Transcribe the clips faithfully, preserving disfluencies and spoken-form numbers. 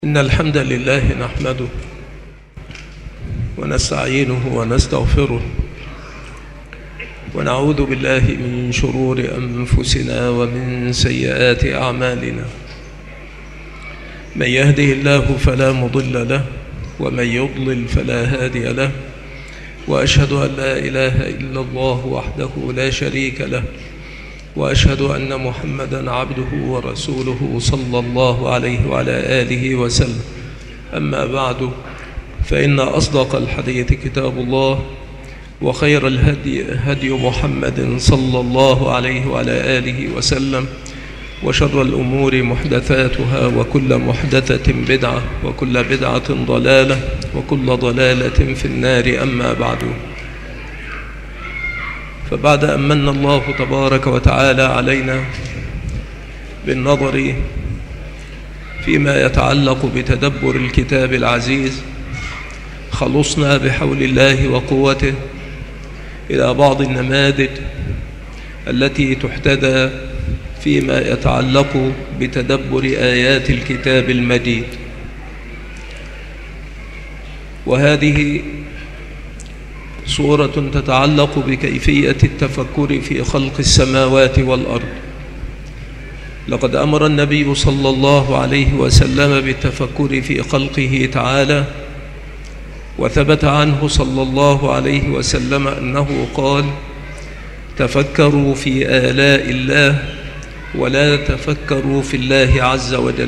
إن الحمد لله نحمده ونستعينه ونستغفره ونعوذ بالله من شرور أنفسنا ومن سيئات أعمالنا. من يهده الله فلا مضل له ومن يضلل فلا هادي له، وأشهد أن لا إله إلا الله وحده لا شريك له، وأشهد أن محمدًا عبده ورسوله صلى الله عليه وعلى آله وسلم. أما بعد، فإن أصدق الحديث كتاب الله، وخير الهدي هدي محمد صلى الله عليه وعلى آله وسلم، وشر الأمور محدثاتها، وكل محدثة بدعة، وكل بدعة ضلالة، وكل ضلالة في النار. أما بعد، فبعد أن من الله تبارك وتعالى علينا بالنظر فيما يتعلق بتدبر الكتاب العزيز، خلصنا بحول الله وقوته إلى بعض النماذج التي تحتذى فيما يتعلق بتدبر آيات الكتاب المجيد. وهذه صورة تتعلق بكيفية التفكر في خلق السماوات والأرض. لقد أمر النبي صلى الله عليه وسلم بالتفكر في خلقه تعالى، وثبت عنه صلى الله عليه وسلم أنه قال: تفكروا في آلاء الله ولا تفكروا في الله عز وجل.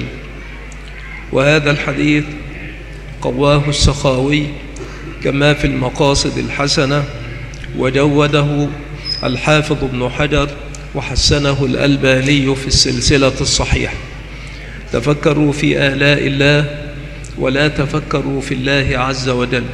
وهذا الحديث قواه السخاوي كما في المقاصد الحسنة، وجوده الحافظ ابن حجر، وحسنه الألباني في السلسلة الصحيحة. تفكروا في آلاء الله ولا تفكروا في الله عز وجل.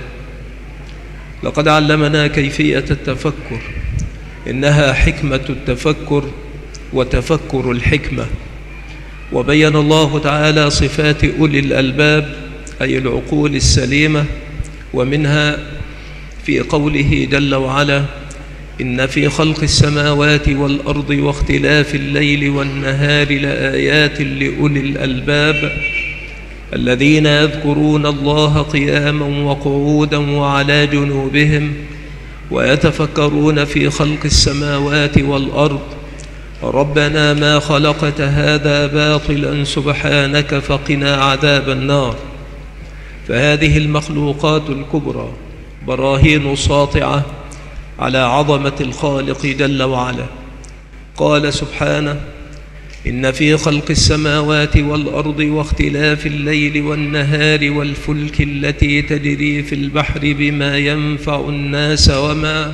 لقد علمنا كيفية التفكر، إنها حكمة التفكر وتفكر الحكمة. وبين الله تعالى صفات أولي الألباب، أي العقول السليمة، ومنها في قوله جل وعلا: إن في خلق السماوات والأرض واختلاف الليل والنهار لآيات لأولي الألباب الذين يذكرون الله قياما وقعودا وعلى جنوبهم ويتفكرون في خلق السماوات والأرض ربنا ما خلقت هذا باطلا سبحانك فقنا عذاب النار. فهذه المخلوقات الكبرى براهين ساطعة على عظمة الخالق جل وعلا. قال سبحانه: إن في خلق السماوات والأرض واختلاف الليل والنهار والفلك التي تجري في البحر بما ينفع الناس وما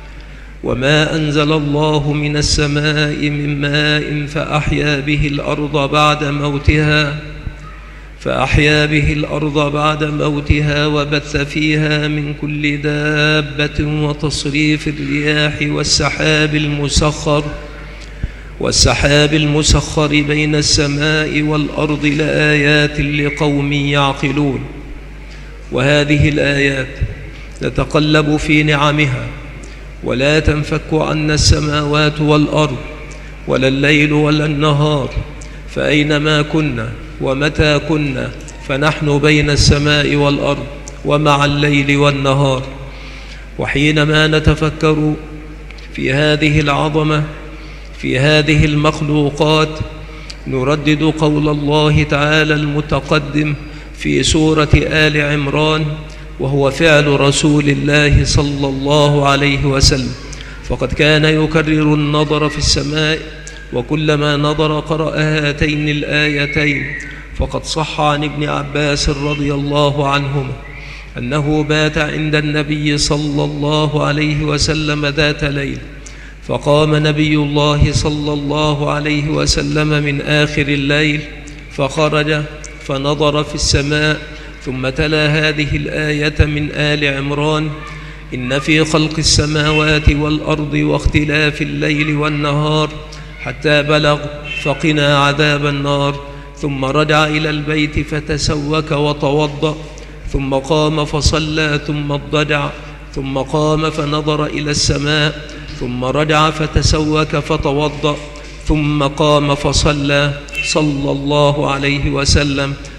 وما أنزل الله من السماء من ماء فأحيا به الأرض بعد موتها فأحيا به الأرض بعد موتها وبث فيها من كل دابة وتصريف الرياح والسحاب المسخر والسحاب المسخر بين السماء والأرض لآيات لقوم يعقلون. وهذه الآيات نتقلب في نعمها، ولا تنفك عنا السماوات والأرض ولا الليل ولا النهار، فأينما كنا ومتى كنا فنحن بين السماء والأرض ومع الليل والنهار. وحينما نتفكر في هذه العظمة في هذه المخلوقات، نردد قول الله تعالى المتقدم في سورة آل عمران، وهو فعل رسول الله صلى الله عليه وسلم، فقد كان يكرر النظر في السماء، وكلما نظر قرأ هاتين الآيتين. فقد صح عن ابن عباس رضي الله عنهما أنه بات عند النبي صلى الله عليه وسلم ذات ليل، فقام نبي الله صلى الله عليه وسلم من آخر الليل فخرج فنظر في السماء، ثم تلا هذه الآية من آل عمران: إن في خلق السماوات والأرض واختلاف الليل والنهار، حتى بلغ فقنا عذاب النار. ثم رجع إلى البيت فتسوك وتوضأ، ثم قام فصلى، ثم اضطجع، ثم قام فنظر إلى السماء، ثم رجع فتسوك فتوضأ، ثم قام فصلى، صلى الله عليه وسلم.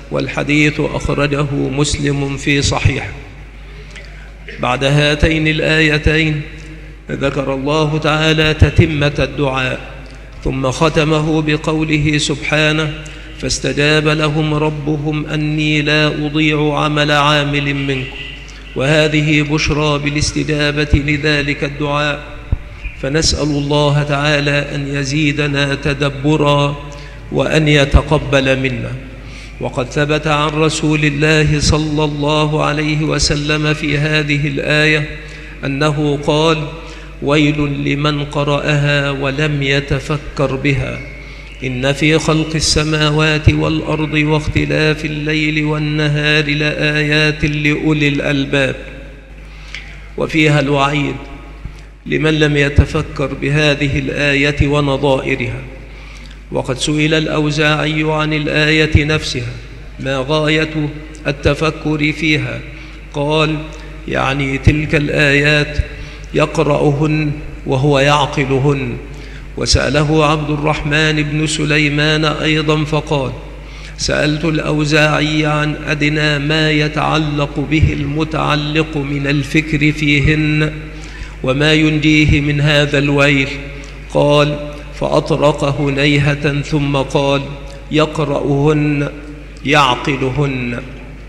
والحديث أخرجه مسلم في صحيح. بعد هاتين الآيتين ذكر الله تعالى تتمة الدعاء، ثم ختمه بقوله سبحانه: فاستجاب لهم ربهم أني لا أضيع عمل عامل منكم. وهذه بشرى بالاستجابة لذلك الدعاء، فنسأل الله تعالى أن يزيدنا تدبرا وأن يتقبل منا. وقد ثبت عن رسول الله صلى الله عليه وسلم في هذه الآية أنه قال: ويل لمن قرأها ولم يتفكر بها، إن في خلق السماوات والأرض واختلاف الليل والنهار لآيات لأولي الألباب. وفيها الوعيد لمن لم يتفكر بهذه الآية ونظائرها. وقد سئل الأوزاعي عن الآية نفسها ما غاية التفكر فيها، قال: يعني تلك الآيات يقرأهن وهو يعقلهن. وسأله عبد الرحمن بن سليمان أيضا فقال: سألت الأوزاعي عن أدنى ما يتعلق به المتعلق من الفكر فيهن وما ينجيه من هذا الويل. قال: فأطرق هنيهة ثم قال: يقرأهن يعقلهن.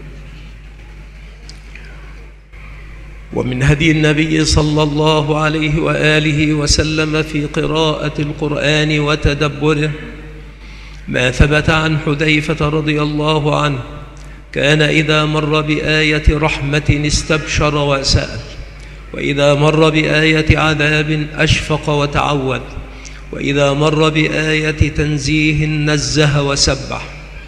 ومن هدي النبي صلى الله عليه وآله وسلم في قراءة القرآن وتدبره ما ثبت عن حذيفة رضي الله عنه: كان إذا مر بآية رحمة استبشر وسأل، وإذا مر بآية عذاب أشفق وتعوذ، وإذا مر بآية تنزيه نزه وسبح.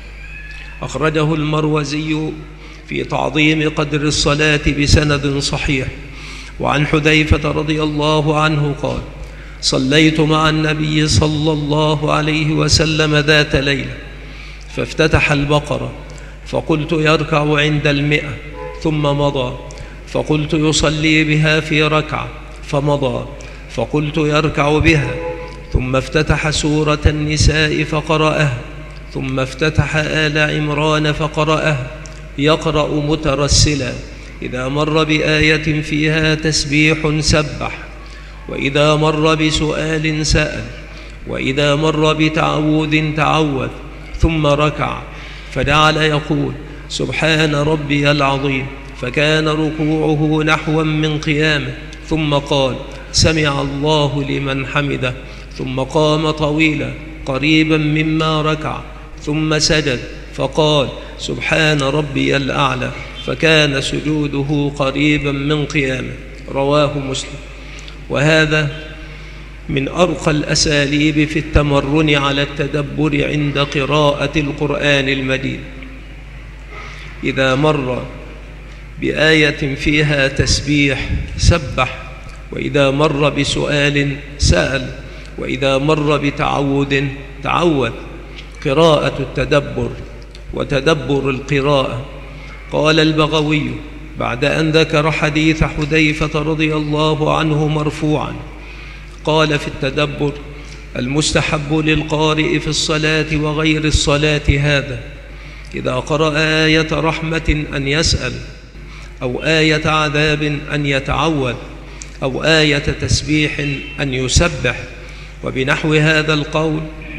أخرجه المروزي في تعظيم قدر الصلاة بسند صحيح. وعن حذيفة رضي الله عنه قال: صليت مع النبي صلى الله عليه وسلم ذات ليلة فافتتح البقرة، فقلت يركع عند المئة ثم مضى، فقلت يصلي بها في ركعة فمضى، فقلت يركع بها، ثم افتتح سورة النساء فقرأها، ثم افتتح آل عمران فقرأها يقرأ مترسلا. إذا مر بآية فيها تسبيح سبح، وإذا مر بسؤال سأل، وإذا مر بتعوذ تعوذ، ثم ركع فجعل يقول: سبحان ربي العظيم، فكان ركوعه نحوا من قيامه، ثم قال: سمع الله لمن حمده، ثم قام طويلا قريبا مما ركع، ثم سجد فقال: سبحان ربي الأعلى، فكان سجوده قريبا من قيامه. رواه مسلم. وهذا من أرقى الأساليب في التمرن على التدبر عند قراءة القرآن المجيد. إذا مر بآية فيها تسبيح سبح، وإذا مر بسؤال سأل، وإذا مر بتعوذ تعوذ. قراءة التدبر وتدبر القراءة. قال البغوي بعد أن ذكر حديث حذيفة رضي الله عنه مرفوعا، قال في التدبر: المستحب للقارئ في الصلاة وغير الصلاة هذا: إذا قرأ آية رحمة أن يسأل، أو آية عذاب أن يتعوذ، أو آية تسبيح أن يسبح. وبنحو هذا القول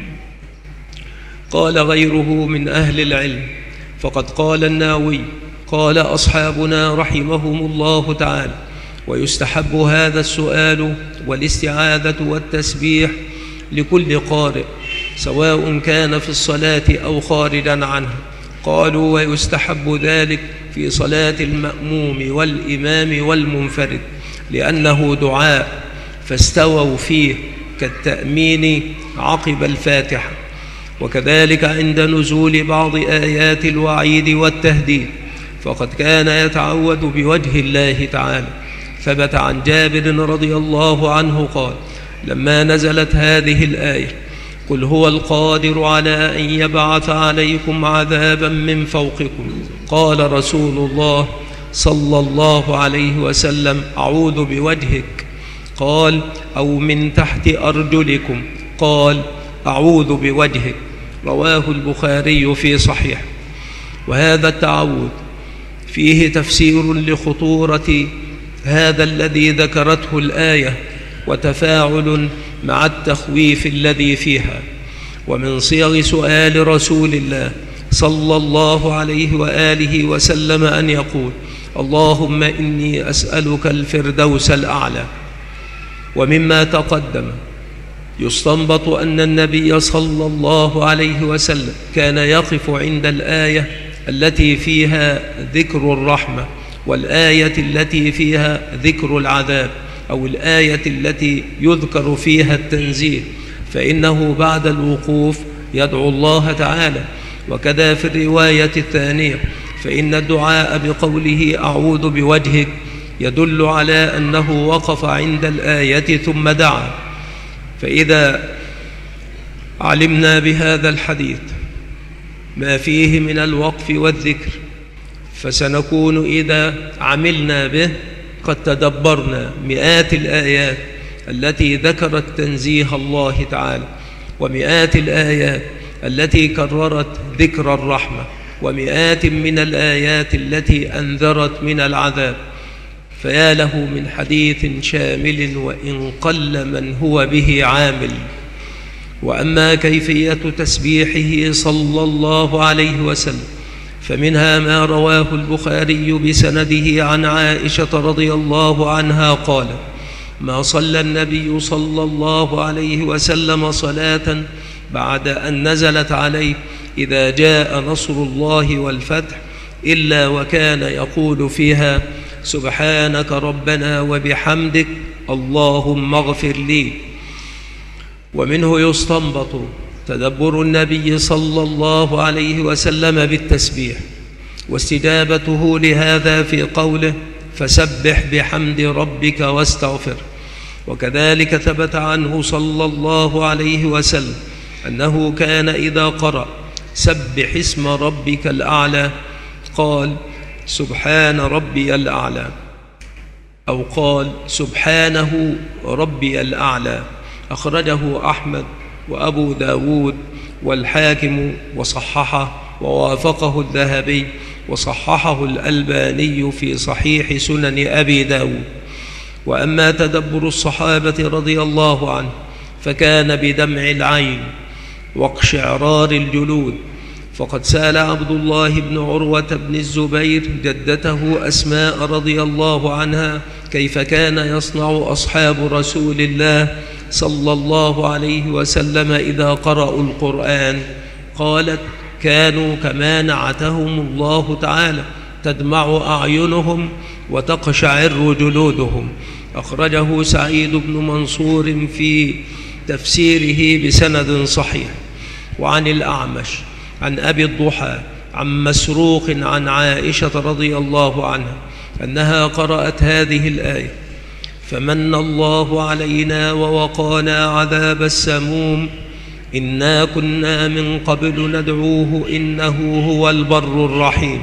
قال غيره من أهل العلم. فقد قال الناوي: قال أصحابنا رحمهم الله تعالى: ويستحب هذا السؤال والاستعاذة والتسبيح لكل قارئ، سواء كان في الصلاة أو خارجا عنها. قالوا: ويستحب ذلك في صلاة المأموم والإمام والمنفرد، لأنه دعاء فاستووا فيه كالتأمين عقب الفاتحة. وكذلك عند نزول بعض آيات الوعيد والتهديد، فقد كان يتعوذ بوجه الله تعالى. ثبت عن جابر رضي الله عنه قال: لما نزلت هذه الآية: قل هو القادر على أن يبعث عليكم عذابا من فوقكم، قال رسول الله صلى الله عليه وسلم: أعوذ بوجهك. قال: أو من تحت أرجلكم. قال: أعوذ بوجهك. رواه البخاري في صحيح. وهذا التعود فيه تفسير لخطورة هذا الذي ذكرته الآية، وتفاعل مع التخويف الذي فيها. ومن صيغ سؤال رسول الله صلى الله عليه وآله وسلم أن يقول: اللهم إني أسألك الفردوس الأعلى. ومما تقدم يستنبط أن النبي صلى الله عليه وسلم كان يقف عند الآية التي فيها ذكر الرحمة، والآية التي فيها ذكر العذاب، أو الآية التي يذكر فيها التنزيه، فإنه بعد الوقوف يدعو الله تعالى. وكذا في الرواية الثانية، فإن الدعاء بقوله أعوذ بوجهك يدل على أنه وقف عند الآية ثم دعا. فإذا علمنا بهذا الحديث ما فيه من الوقف والذكر، فسنكون إذا عملنا به قد تدبرنا مئات الآيات التي ذكرت تنزيه الله تعالى، ومئات الآيات التي كررت ذكر الرحمة، ومئات من الآيات التي أنذرت من العذاب. فيا له من حديث شامل وإن قل من هو به عامل. وأما كيفية تسبيحه صلى الله عليه وسلم فمنها ما رواه البخاري بسنده عن عائشة رضي الله عنها قال: ما صلى النبي صلى الله عليه وسلم صلاة بعد أن نزلت عليه إذا جاء نصر الله والفتح إلا وكان يقول فيها: سبحانك ربنا وبحمدك اللهم اغفر لي. ومنه يستنبط تدبر النبي صلى الله عليه وسلم بالتسبيح، واستجابته لهذا في قوله: فسبح بحمد ربك واستغفر. وكذلك ثبت عنه صلى الله عليه وسلم أنه كان إذا قرأ سبح اسم ربك الأعلى قال: سبحان ربي الأعلى، أو قال: سبحانه ربي الأعلى. أخرجه أحمد وأبو داود والحاكم وصححه، ووافقه الذهبي وصححه الألباني في صحيح سنن أبي داود. وأما تدبر الصحابة رضي الله عنه فكان بدمع العين واقشعرار الجلود. فقد سأل عبد الله بن عروة بن الزبير جدته أسماء رضي الله عنها كيف كان يصنع أصحاب رسول الله صلى الله عليه وسلم إذا قرأوا القرآن. قالت: كانوا كما نعتهم الله تعالى، تدمع أعينهم وتقشعر جلودهم. أخرجه سعيد بن منصور في تفسيره بسند صحيح. وعن الأعمش عن أبي الضحى عن مسروق عن عائشة رضي الله عنها أنها قرأت هذه الآية: فمن الله علينا ووقانا عذاب السموم إنا كنا من قبل ندعوه إنه هو البر الرحيم.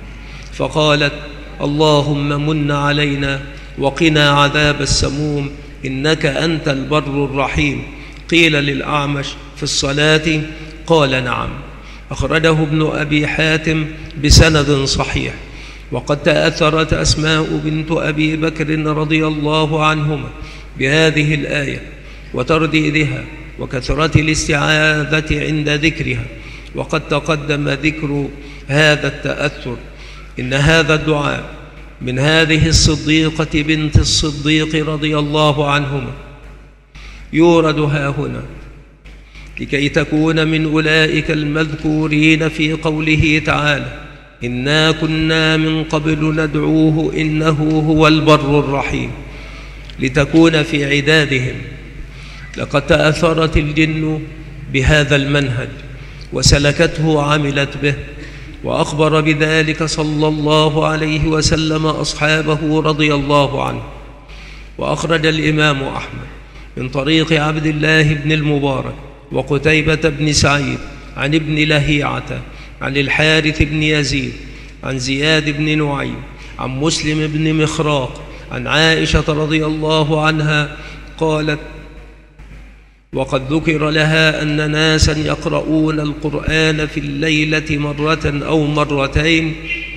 فقالت: اللهم من علينا وقنا عذاب السموم إنك أنت البر الرحيم. قيل للأعمش: في الصلاة؟ قال: نعم. أخرجه ابن أبي حاتم بسند صحيح. وقد تأثرت أسماء بنت أبي بكر رضي الله عنهما بهذه الآية وترديدها وكثرة الاستعاذة عند ذكرها، وقد تقدم ذكر هذا التأثر. إن هذا الدعاء من هذه الصديقة بنت الصديق رضي الله عنهما يورد هاهنا لكي تكون من أولئك المذكورين في قوله تعالى: إنا كنا من قبل ندعوه إنه هو البر الرحيم، لتكون في عدادهم. لقد تأثرت الجن بهذا المنهج وسلكته وعملت به، وأخبر بذلك صلى الله عليه وسلم أصحابه رضي الله عنه. وأخرج الإمام أحمد من طريق عبد الله بن المبارك وقتيبة بن سعيد عن ابن لهيعة عن الحارث بن يزيد عن زياد بن نعيم عن مسلم بن مخراق عن عائشة رضي الله عنها قالت: وقد ذكر لها أن ناسا يقرؤون القرآن في الليلة مرة أو مرتين،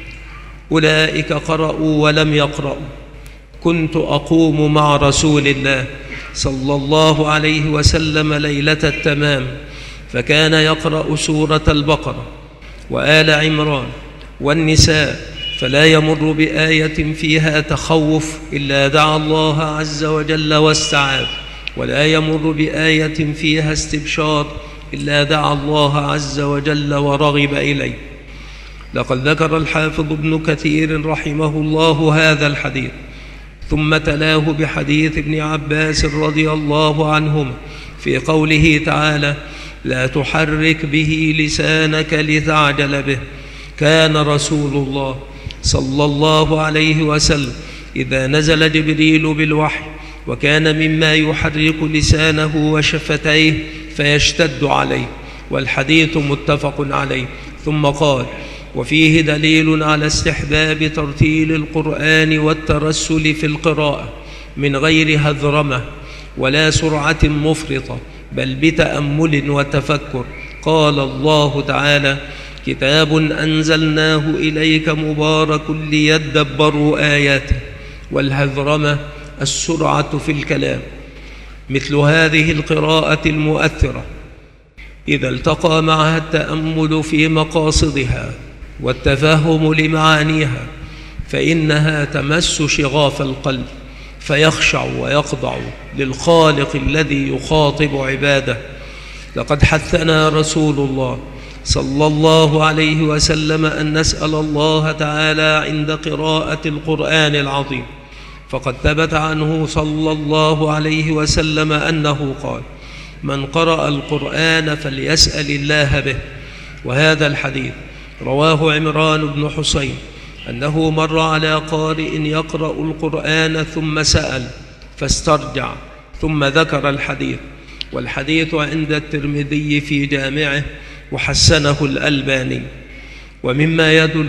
أولئك قرأوا ولم يقرأوا. كنت أقوم مع رسول الله صلى الله عليه وسلم ليلة التمام، فكان يقرأ سورة البقرة وآل عمران والنساء، فلا يمر بآية فيها تخوف إلا دعا الله عز وجل واستعاذ، ولا يمر بآية فيها استبشار إلا دعا الله عز وجل ورغب إليه. لقد ذكر الحافظ ابن كثير رحمه الله هذا الحديث، ثم تلاه بحديث ابن عباس رضي الله عنهما في قوله تعالى: لا تحرك به لسانك لتعجل به. كان رسول الله صلى الله عليه وسلم إذا نزل جبريل بالوحي وكان مما يحرك لسانه وشفتيه فيشتد عليه، والحديث متفق عليه. ثم قال: وفيه دليل على استحباب ترتيل القرآن والترسل في القراءة من غير هذرمة ولا سرعة مفرطة، بل بتأمل وتفكر. قال الله تعالى: كتاب أنزلناه إليك مبارك ليدبروا آياته. والهذرمة السرعة في الكلام. مثل هذه القراءة المؤثرة إذا التقى معها التأمل في مقاصدها والتفهم لمعانيها فإنها تمس شغاف القلب، فيخشع ويخضع للخالق الذي يخاطب عباده. لقد حثنا رسول الله صلى الله عليه وسلم أن نسأل الله تعالى عند قراءة القرآن العظيم، فقد ثبت عنه صلى الله عليه وسلم أنه قال: من قرأ القرآن فليسأل الله به. وهذا الحديث رواه عمران بن حسين أنه مر على قارئ يقرأ القرآن ثم سأل فاسترجع ثم ذكر الحديث، والحديث عند الترمذي في جامعه وحسنه الألباني. ومما يدل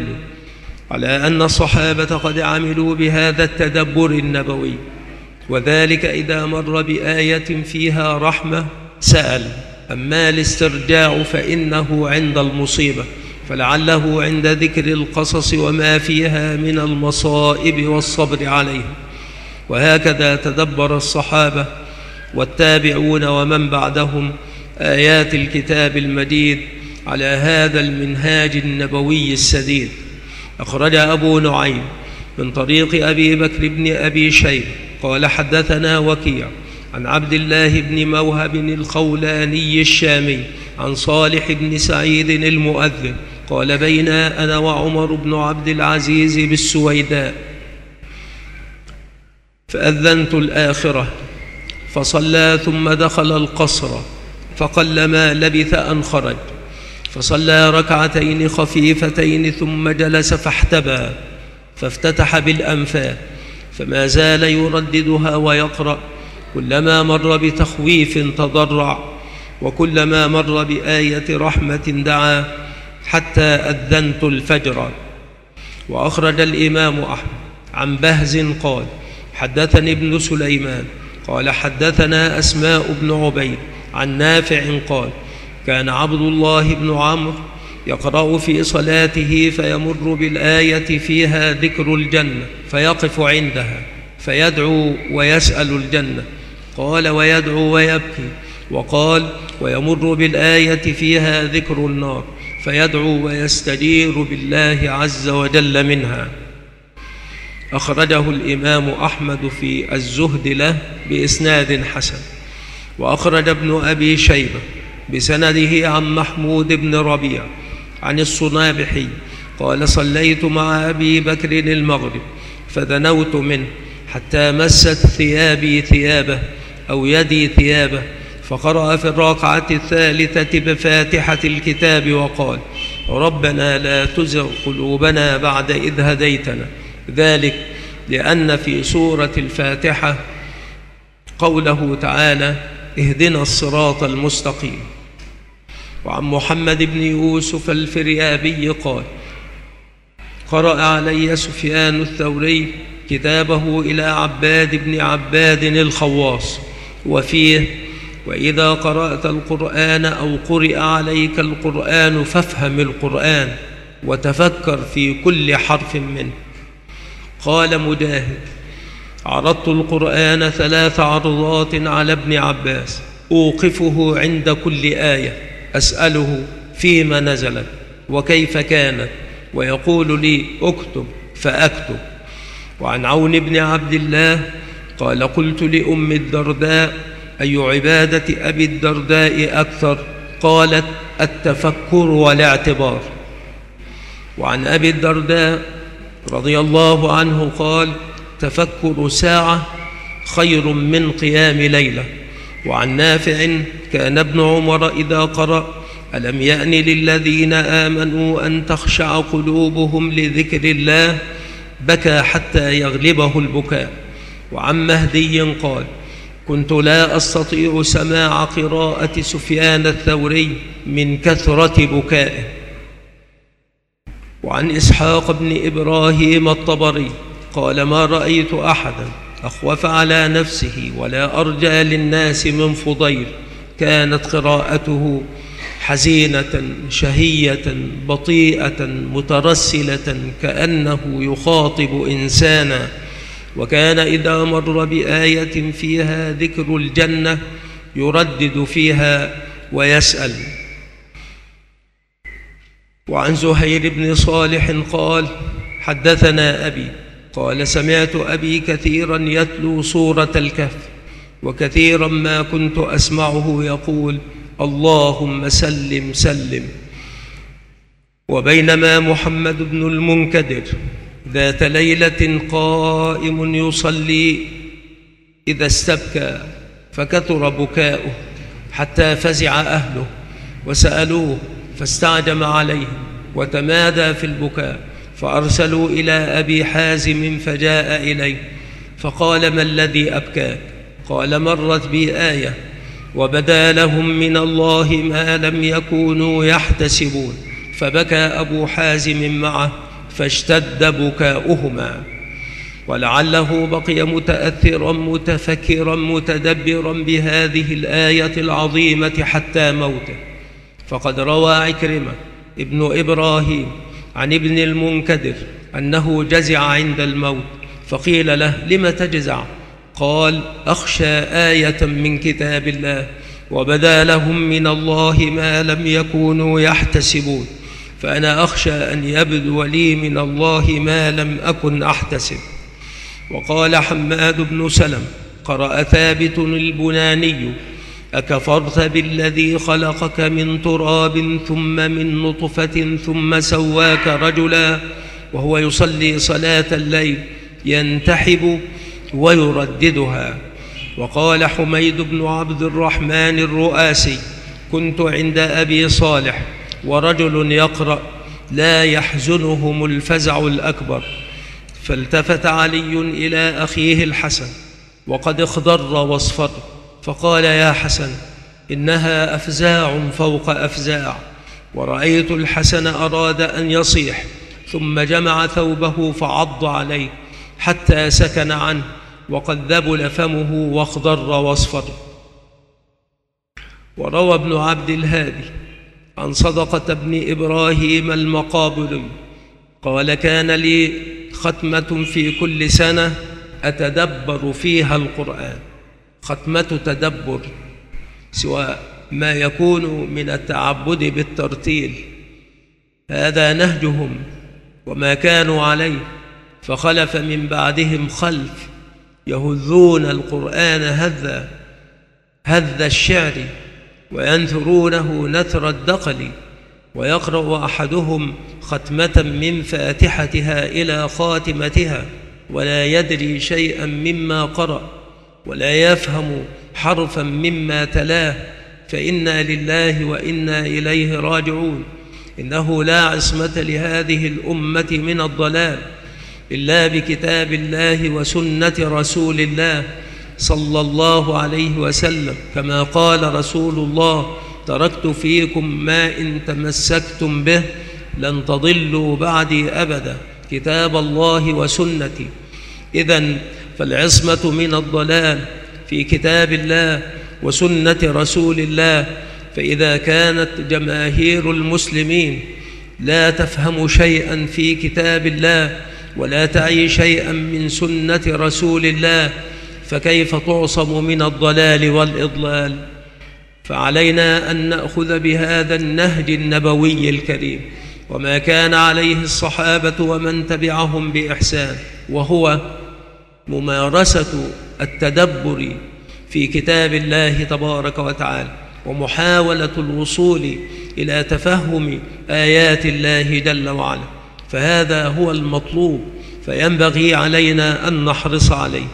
على أن الصحابة قد عملوا بهذا التدبر النبوي، وذلك إذا مر بآية فيها رحمة سأل. أما الاسترجاع فإنه عند المصيبة، فلعله عند ذكر القصص وما فيها من المصائب والصبر عليها. وهكذا تدبر الصحابة والتابعون ومن بعدهم آيات الكتاب المجيد على هذا المنهاج النبوي السديد. أخرج أبو نعيم من طريق أبي بكر بن أبي شيبة قال: حدثنا وكيع عن عبد الله بن موهب الخولاني الشامي عن صالح بن سعيد المؤذن قال: بين أنا وعمر بن عبد العزيز بالسويداء فأذنت الآخرة فصلى ثم دخل القصر، فقلما لبث أن خرج، فصلى ركعتين خفيفتين ثم جلس فاحتبى، فافتتح بالأنفال، فما زال يرددها ويقرأ، كلما مر بتخويف تضرع، وكلما مر بآية رحمة دعا، حتى أذنت الفجر. وأخرج الإمام أحمد عن بهز قال: حدثني ابن سليمان قال: حدثنا أسماء بن عبيد عن نافع قال: كان عبد الله بن عمرو يقرأ في صلاته فيمر بالآية فيها ذكر الجنة فيقف عندها فيدعو ويسأل الجنة. قال: ويدعو ويبكي. وقال: ويمر بالآية فيها ذكر النار فيدعو ويستجير بالله عز وجل منها. أخرجه الإمام أحمد في الزهد له بإسناد حسن. وأخرج ابن أبي شيبة بسنده عن محمود بن ربيع عن الصنابحي قال: صليت مع أبي بكر المغرب فدنوت منه حتى مست ثيابي ثيابه أو يدي ثيابه، فقرأ في الركعة الثالثة بفاتحة الكتاب وقال: ربنا لا تزغ قلوبنا بعد إذ هديتنا، ذلك لأن في سورة الفاتحة قوله تعالى: اهدنا الصراط المستقيم. وعن محمد بن يوسف الفريابي قال: قرأ علي سفيان الثوري كتابه إلى عباد بن عباد الخواص، وفيه: وإذا قرأت القرآن أو قرئ عليك القرآن فافهم القرآن وتفكر في كل حرف منه. قال مجاهد: عرضت القرآن ثلاث عرضات على ابن عباس، أوقفه عند كل آية أسأله فيما نزلت وكيف كانت، ويقول لي اكتب فأكتب. وعن عون بن عبد الله قال: قلت لأم الدرداء: أي عبادة أبي الدرداء أكثر؟ قالت: التفكر والاعتبار. وعن أبي الدرداء رضي الله عنه قال: تفكر ساعة خير من قيام ليلة. وعن نافع: كان ابن عمر إذا قرأ: ألم يأن للذين آمنوا أن تخشع قلوبهم لذكر الله، بكى حتى يغلبه البكاء. وعن مهدي قال: كنت لا أستطيع سماع قراءة سفيان الثوري من كثرة بكائه. وعن إسحاق بن إبراهيم الطبري قال: ما رأيت أحدا أخوف على نفسه ولا أرجى للناس من فضيل، كانت قراءته حزينة شهية بطيئة مترسلة كأنه يخاطب إنسانا. وكان إذا مر بآية فيها ذكر الجنة يردد فيها ويسأل. وعن زهير بن صالح قال: حدثنا أبي قال: سمعت أبي كثيرا يتلو سورة الكهف، وكثيرا ما كنت أسمعه يقول: اللهم سلم سلم. وبينما محمد بن المنكدر ذات ليلة قائم يصلي إذا استبكى فكثر بكاؤه حتى فزع أهله وسألوه فاستعجم عليهم وتمادى في البكاء، فأرسلوا إلى أبي حازم فجاء إليه فقال: ما الذي أبكاك؟ قال: مرت بي آية وبدا لهم من الله ما لم يكونوا يحتسبون. فبكى أبو حازم معه فاشتد بكاؤهما، ولعله بقي متأثرا متفكرا متدبرا بهذه الآية العظيمة حتى موته. فقد روى عكرمة ابن إبراهيم عن ابن المنكدر أنه جزع عند الموت، فقيل له: لم تجزع؟ قال: أخشى آية من كتاب الله وبدا لهم من الله ما لم يكونوا يحتسبون، فأنا أخشى أن يبدو لي من الله ما لم أكن أحتسب. وقال حماد بن سلم: قرأ ثابت البناني: أكفرت بالذي خلقك من تراب ثم من نطفة ثم سواك رجلا، وهو يصلي صلاة الليل ينتحب ويرددها. وقال حميد بن عبد الرحمن الرؤاسي: كنت عند أبي صالح ورجل يقرأ: لا يحزنهم الفزع الأكبر، فالتفت علي إلى أخيه الحسن وقد اخضر واصفر فقال: يا حسن، إنها أفزاع فوق أفزاع. ورأيت الحسن أراد أن يصيح ثم جمع ثوبه فعض عليه حتى سكن عنه وقد ذبل فمه واخضر واصفر. وروى ابن عبد الهادي عن صدقة بن إبراهيم المقابري قال: كان لي ختمة في كل سنة أتدبر فيها القرآن. ختمة تدبر سواء ما يكون من التعبد بالترتيل، هذا نهجهم وما كانوا عليه، فخلف من بعدهم خلف يهذون القرآن هذا هذ الشعر وينثرونه نثر الدقل، ويقرأ أحدهم ختمة من فاتحتها إلى خاتمتها ولا يدري شيئا مما قرأ ولا يفهم حرفا مما تلاه، فإنا لله وإنا إليه راجعون. إنه لا عصمة لهذه الأمة من الضلال إلا بكتاب الله وسنة رسول الله صلى الله عليه وسلم، كما قال رسول الله: تركت فيكم ما إن تمسكتم به لن تضلوا بعدي أبدا، كتاب الله وسنتي. إذن فالعصمة من الضلال في كتاب الله وسنة رسول الله. فإذا كانت جماهير المسلمين لا تفهم شيئا في كتاب الله ولا تعي شيئا من سنة رسول الله، فكيف تعصم من الضلال والإضلال؟ فعلينا أن نأخذ بهذا النهج النبوي الكريم وما كان عليه الصحابة ومن تبعهم بإحسان، وهو ممارسة التدبر في كتاب الله تبارك وتعالى ومحاولة الوصول إلى تفهم آيات الله جل وعلا. فهذا هو المطلوب، فينبغي علينا أن نحرص عليه.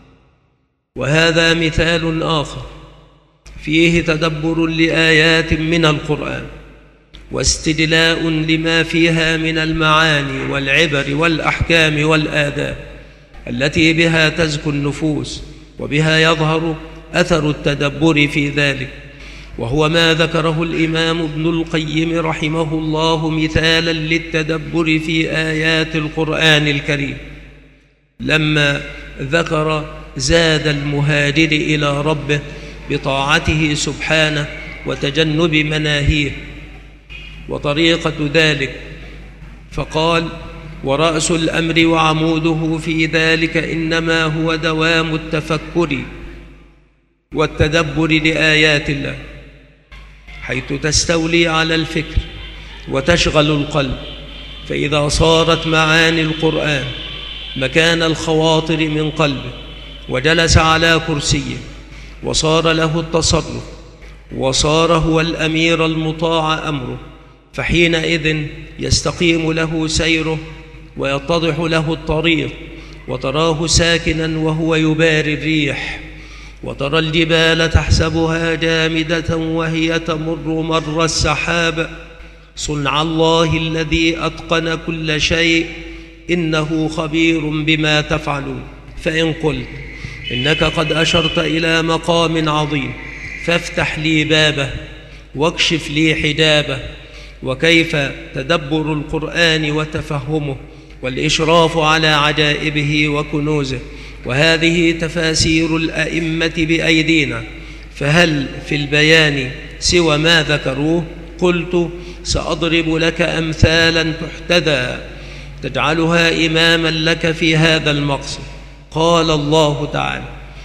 وهذا مثال آخر فيه تدبر لآيات من القرآن واستدلاء لما فيها من المعاني والعبر والأحكام والآداب التي بها تزكو النفوس وبها يظهر أثر التدبر في ذلك، وهو ما ذكره الإمام ابن القيم رحمه الله مثالا للتدبر في آيات القرآن الكريم لما ذكر زاد المهاجر إلى ربه بطاعته سبحانه وتجنب مناهيه وطريقة ذلك، فقال: ورأس الأمر وعموده في ذلك إنما هو دوام التفكر والتدبر لآيات الله، حيث تستولي على الفكر وتشغل القلب. فإذا صارت معاني القرآن مكان الخواطر من قلبه وجلس على كرسيه وصار له التصرف وصار هو الأمير المطاع أمره، فحينئذ يستقيم له سيره ويتضح له الطريق، وتراه ساكنا وهو يباري الريح، وترى الجبال تحسبها جامدة وهي تمر مر السحاب، صنع الله الذي أتقن كل شيء إنه خبير بما تفعلون. فإن قلت إنك قد أشرت إلى مقام عظيم فافتح لي بابه واكشف لي حجابه، وكيف تدبر القرآن وتفهمه والإشراف على عجائبه وكنوزه، وهذه تفاسير الأئمة بأيدينا، فهل في البيان سوى ما ذكروه؟ قلت: سأضرب لك أمثالا تحتذى تجعلها إماما لك في هذا المقصد. قال الله تعالى: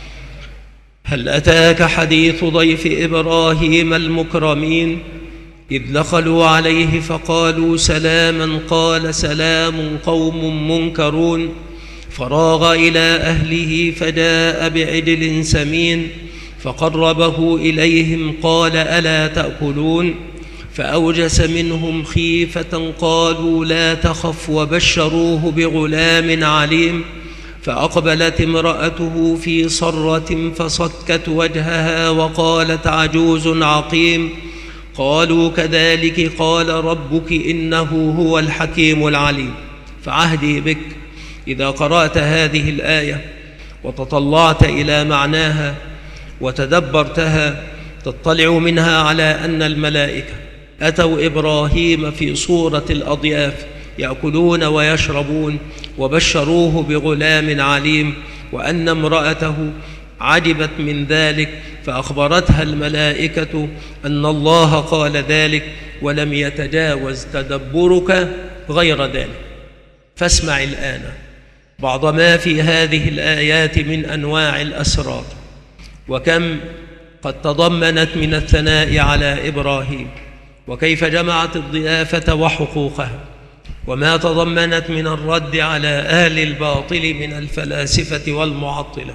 هل أتاك حديث ضيف إبراهيم المكرمين إذ دخلوا عليه فقالوا سلاما قال سلام قوم منكرون فراغ إلى أهله فجاء بعجل سمين فقربه إليهم قال ألا تأكلون فأوجس منهم خيفة قالوا لا تخف وبشروه بغلام عليم فأقبلت امرأته في صرة فصكت وجهها وقالت عجوز عقيم قالوا كذلك قال ربك إنه هو الحكيم العليم. فعهدي بك إذا قرأت هذه الآية وتطلعت إلى معناها وتدبرتها تطلع منها على أن الملائكة أتوا إبراهيم في صورة الأضياف يأكلون ويشربون وبشروه بغلام عليم، وأن امرأته عجبت من ذلك فأخبرتها الملائكة أن الله قال ذلك ولم يتجاوز تدبرك غير ذلك. فاسمع الآن بعض ما في هذه الآيات من أنواع الأسرار، وكم قد تضمنت من الثناء على إبراهيم، وكيف جمعت الضيافة وحقوقها، وما تضمنت من الرد على أهل الباطل من الفلاسفة والمعطلة،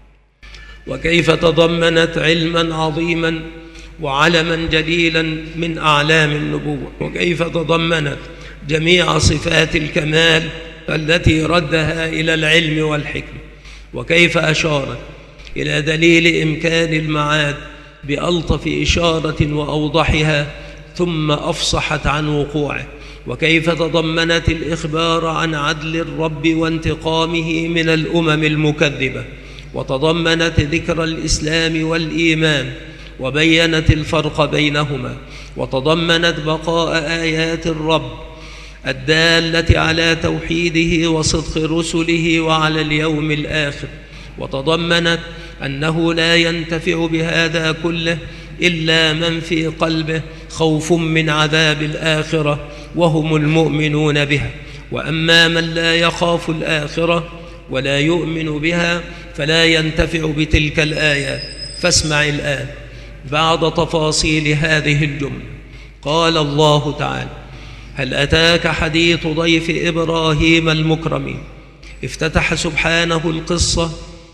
وكيف تضمنت علما عظيما وعلما جليلا من أعلام النبوة، وكيف تضمنت جميع صفات الكمال التي ردها إلى العلم والحكمة، وكيف أشارت إلى دليل إمكان المعاد بألطف إشارة وأوضحها ثم أفصحت عن وقوعه، وكيف تضمنت الإخبار عن عدل الرب وانتقامه من الأمم المكذبة، وتضمنت ذكر الإسلام والإيمان وبينت الفرق بينهما، وتضمنت بقاء آيات الرب الدالة على توحيده وصدق رسله وعلى اليوم الآخر، وتضمنت أنه لا ينتفع بهذا كله إلا من في قلبه خوف من عذاب الآخرة وهم المؤمنون بها. وأما من لا يخاف الآخرة ولا يؤمن بها فلا ينتفع بتلك الآيات. فاسمع الآن بعد تفاصيل هذه الجملة. قال الله تعالى: هل أتاك حديث ضيف إبراهيم المكرمين. افتتح سبحانه القصة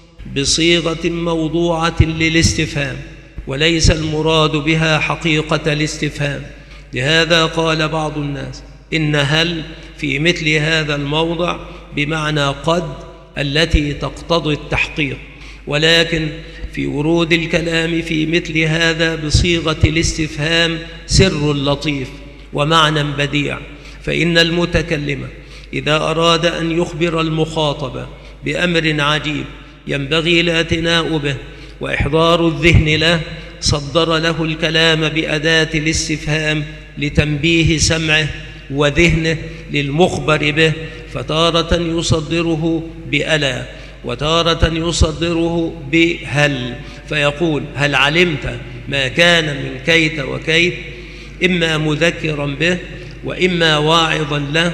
بصيغة موضوعة للاستفهام، وليس المراد بها حقيقة الاستفهام. لهذا قال بعض الناس إن هل في مثل هذا الموضع بمعنى قد التي تقتضي التحقيق، ولكن في ورود الكلام في مثل هذا بصيغة الاستفهام سر لطيف ومعنى بديع. فإن المتكلم إذا أراد أن يخبر المخاطب بأمر عجيب ينبغي الاعتناء به وإحضار الذهن له صدر له الكلام بأداة الاستفهام لتنبيه سمعه وذهنه للمخبر به، فتارة يصدره بألا وتارة يصدره بهل، فيقول: هل علمت ما كان من كيت وكيت، إما مذكرا به وإما واعظا له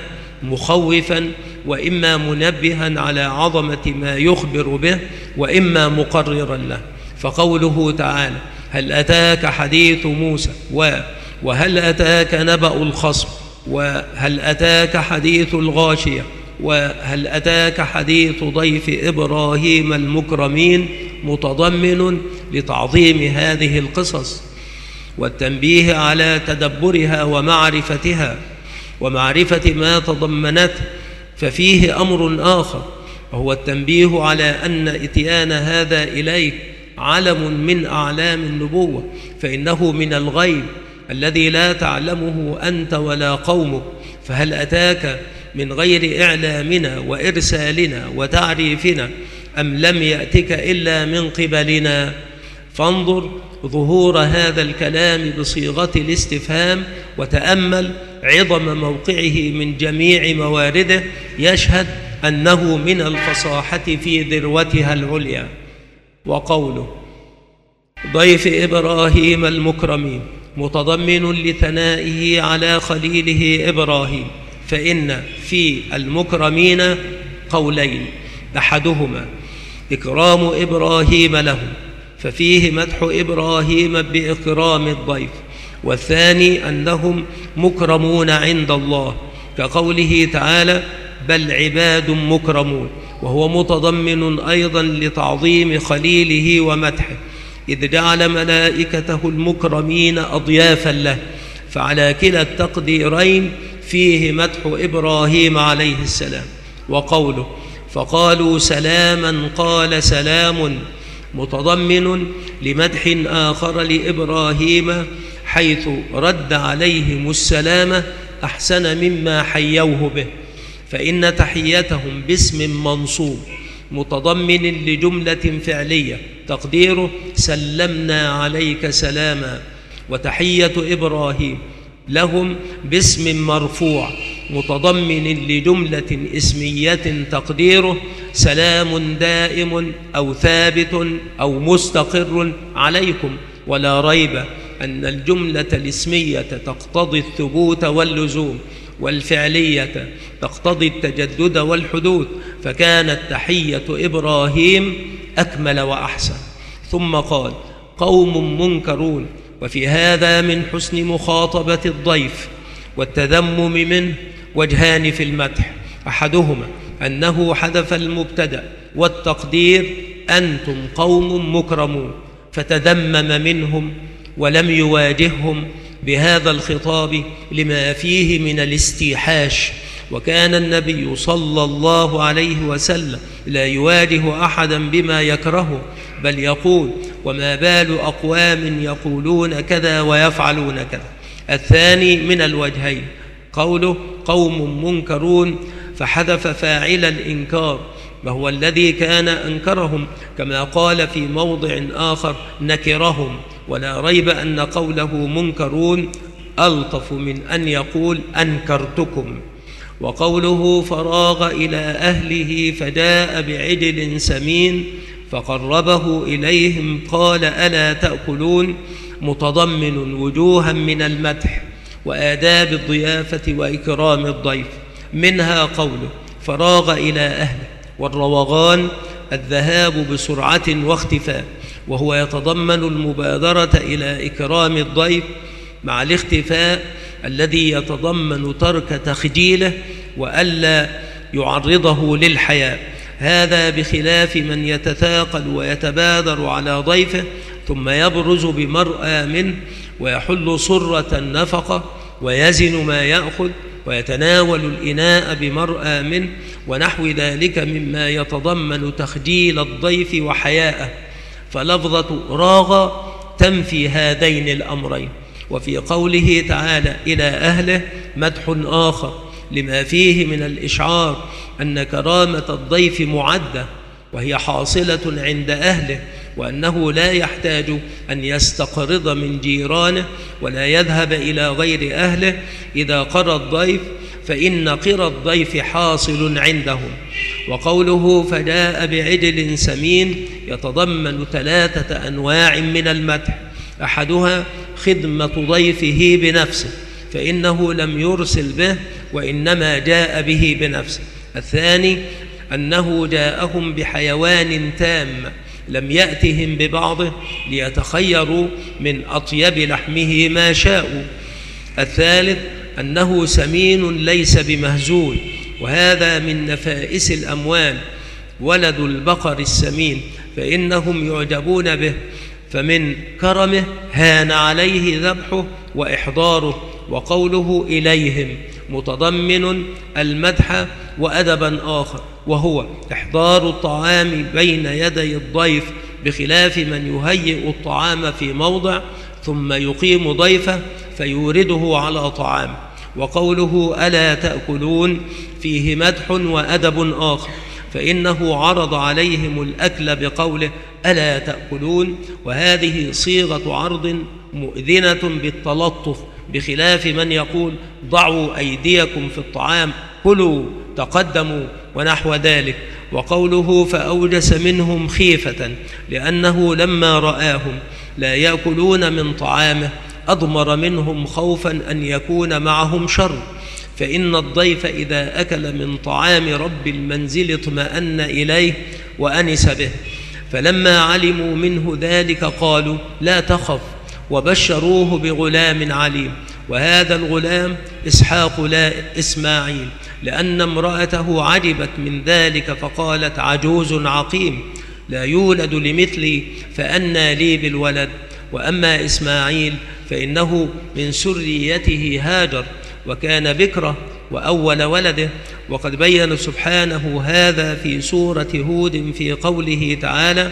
مخوفا وإما منبها على عظمة ما يخبر به وإما مقررا له. فقوله تعالى: هل أتاك حديث موسى و وهل أتاك نبأ الخصم وهل أتاك حديث الغاشية وهل أتاك حديث ضيف إبراهيم المكرمين متضمن لتعظيم هذه القصص والتنبيه على تدبرها ومعرفتها ومعرفة ما تضمنته. ففيه أمر آخر وهو التنبيه على أن إتيان هذا إليك علم من أعلام النبوة، فإنه من الغيب الذي لا تعلمه أنت ولا قومك. فهل أتاك من غير إعلامنا وإرسالنا وتعريفنا أم لم يأتك إلا من قبلنا؟ فانظر ظهور هذا الكلام بصيغة الاستفهام وتأمل عظم موقعه من جميع موارده، يشهد أنه من الفصاحة في ذروتها العليا. وقوله ضيف إبراهيم المكرمين متضمن لثنائه على خليله إبراهيم، فإن في المكرمين قولين: أحدهما إكرام إبراهيم لهم ففيه مدح إبراهيم بإكرام الضيف، والثاني أنهم مكرمون عند الله كقوله تعالى: بل عباد مكرمون، وهو متضمن أيضا لتعظيم خليله ومدحه، إذ جعل ملائكته المكرمين أضيافا له. فعلى كلا التقديرين فيه مدح إبراهيم عليه السلام. وقوله فقالوا سلاما قال سلام متضمن لمدح آخر لإبراهيم، حيث رد عليهم السلام أحسن مما حيوه به، فإن تحيتهم باسم منصوب متضمن لجملة فعلية تقديره سلمنا عليك سلاما، وتحية إبراهيم لهم باسم مرفوع متضمن لجملة اسمية تقديره سلام دائم أو ثابت أو مستقر عليكم. ولا ريب أن الجملة الاسمية تقتضي الثبوت واللزوم، والفعلية تقتضي التجدد والحدوث، فكانت تحية إبراهيم أكمل وأحسن. ثم قال قوم منكرون، وفي هذا من حسن مخاطبة الضيف والتذمم منه وجهان في المدح: أحدهما أنه حذف المبتدأ والتقدير أنتم قوم مكرمون، فتذمم منهم ولم يواجههم بهذا الخطاب لما فيه من الاستيحاش. وكان النبي صلى الله عليه وسلم لا يواجه أحدا بما يكرهه، بل يقول: وما بال أقوام يقولون كذا ويفعلون كذا. الثاني من الوجهين قوله قوم منكرون، فحذف فاعل الإنكار وهو الذي كان أنكرهم، كما قال في موضع آخر نكرهم. ولا ريب أن قوله منكرون ألطف من أن يقول أنكرتكم. وقوله فراغ إلى أهله فجاء بعجل سمين، فقربه إليهم قال ألا تأكلون، متضمن وجوها من المدح وآداب الضيافة وإكرام الضيف، منها قوله فراغ إلى أهله، والروغان الذهاب بسرعة واختفاء، وهو يتضمن المبادرة إلى إكرام الضيف مع الاختفاء الذي يتضمن ترك تخجيله وألا يعرضه للحياء. هذا بخلاف من يتثاقل ويتبادر على ضيفه ثم يبرز بمرأى منه ويحل صرة النفقة ويزن ما يأخذ ويتناول الإناء بمرأى منه ونحو ذلك مما يتضمن تخجيل الضيف وحياءه، فلفظة راغ تنفي هذين الأمرين. وفي قوله تعالى إلى أهله مدح آخر لما فيه من الإشعار أن كرامة الضيف معدة وهي حاصلة عند أهله، وأنه لا يحتاج أن يستقرض من جيرانه ولا يذهب إلى غير أهله إذا قرى الضيف، فإن قرى الضيف حاصل عندهم. وقوله فجاء بعجل سمين يتضمن ثلاثة أنواع من المدح، أحدها خدمة ضيفه بنفسه فإنه لم يرسل به وإنما جاء به بنفسه. الثاني أنه جاءهم بحيوان تام لم يأتهم ببعضه ليتخيروا من أطيب لحمه ما شاءوا. الثالث أنه سمين ليس بمهزول، وهذا من نفائس الأموال ولد البقر السمين، فإنهم يعجبون به، فمن كرمه هان عليه ذبحه وإحضاره. وقوله إليهم متضمن المدح وأدبا آخر، وهو إحضار الطعام بين يدي الضيف بخلاف من يهيئ الطعام في موضع ثم يقيم ضيفه فيورده على طعام. وقوله ألا تأكلون فيه مدح وأدب آخر، فإنه عرض عليهم الأكل بقوله ألا تأكلون، وهذه صيغة عرض مؤذنة بالتلطف بخلاف من يقول ضعوا أيديكم في الطعام كلوا تقدموا ونحو ذلك. وقوله فأوجس منهم خيفة لأنه لما رآهم لا يأكلون من طعامه أضمر منهم خوفا أن يكون معهم شر، فإن الضيف إذا أكل من طعام رب المنزل اطمأن إليه وأنس به. فلما علموا منه ذلك قالوا لا تخف، وبشروه بغلام عليم، وهذا الغلام إسحاق لا إسماعيل، لأن امرأته عجبت من ذلك فقالت عجوز عقيم لا يولد لمثلي فأنى لي بالولد. وأما إسماعيل فإنه من سريته هاجر وكان بكرة وأول ولده، وقد بين سبحانه هذا في سورة هود في قوله تعالى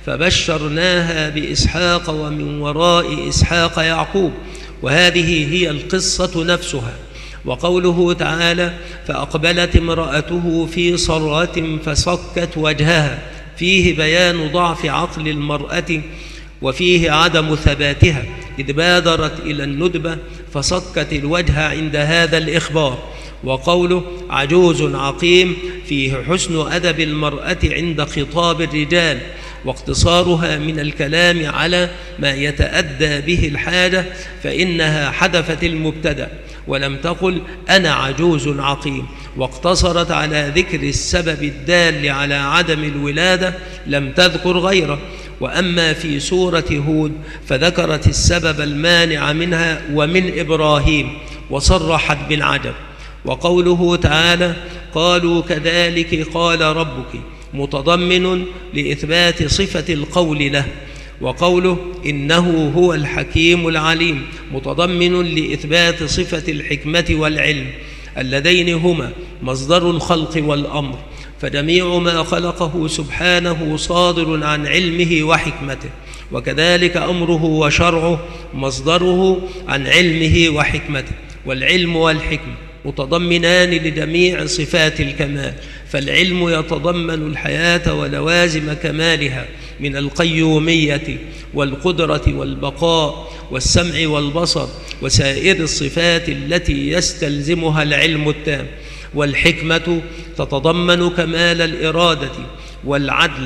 فبشرناها بإسحاق ومن وراء إسحاق يعقوب، وهذه هي القصة نفسها. وقوله تعالى فأقبلت امرأته في صرة فصكت وجهها، فيه بيان ضعف عقل المرأة وفيه عدم ثباتها إذ بادرت إلى الندبة فصكت الوجه عند هذا الإخبار. وقوله عجوز عقيم فيه حسن أدب المرأة عند خطاب الرجال واقتصارها من الكلام على ما يتأدى به الحاجة، فإنها حذفت المبتدأ ولم تقل أنا عجوز عقيم، واقتصرت على ذكر السبب الدال على عدم الولادة لم تذكر غيره. وأما في سورة هود فذكرت السبب المانع منها ومن إبراهيم وصرحت بالعجب. وقوله تعالى قالوا كذلك قال ربك متضمن لإثبات صفة القول له. وقوله إنه هو الحكيم العليم متضمن لإثبات صفة الحكمة والعلم اللذين هما مصدر الخلق والأمر، فجميع ما خلقه سبحانه صادر عن علمه وحكمته، وكذلك أمره وشرعه مصدره عن علمه وحكمته. والعلم والحكمة متضمنان لجميع صفات الكمال، فالعلم يتضمن الحياة ولوازم كمالها من القيومية والقدرة والبقاء والسمع والبصر وسائر الصفات التي يستلزمها العلم التام. والحكمة تتضمن كمال الإرادة والعدل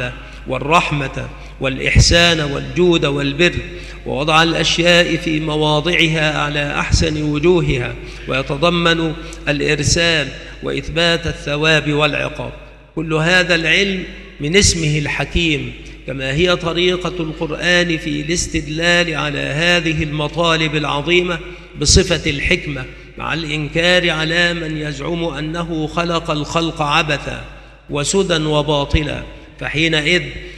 والرحمة والإحسان والجود والبر، ووضع الأشياء في مواضعها على أحسن وجوهها، ويتضمن الإرسال وإثبات الثواب والعقاب. كل هذا العلم من اسمه الحكيم، كما هي طريقة القرآن في الاستدلال على هذه المطالب العظيمة بصفة الحكمة، مع الإنكار على من يزعم أنه خلق الخلق عبثا وسدى وباطلا، فحينئذ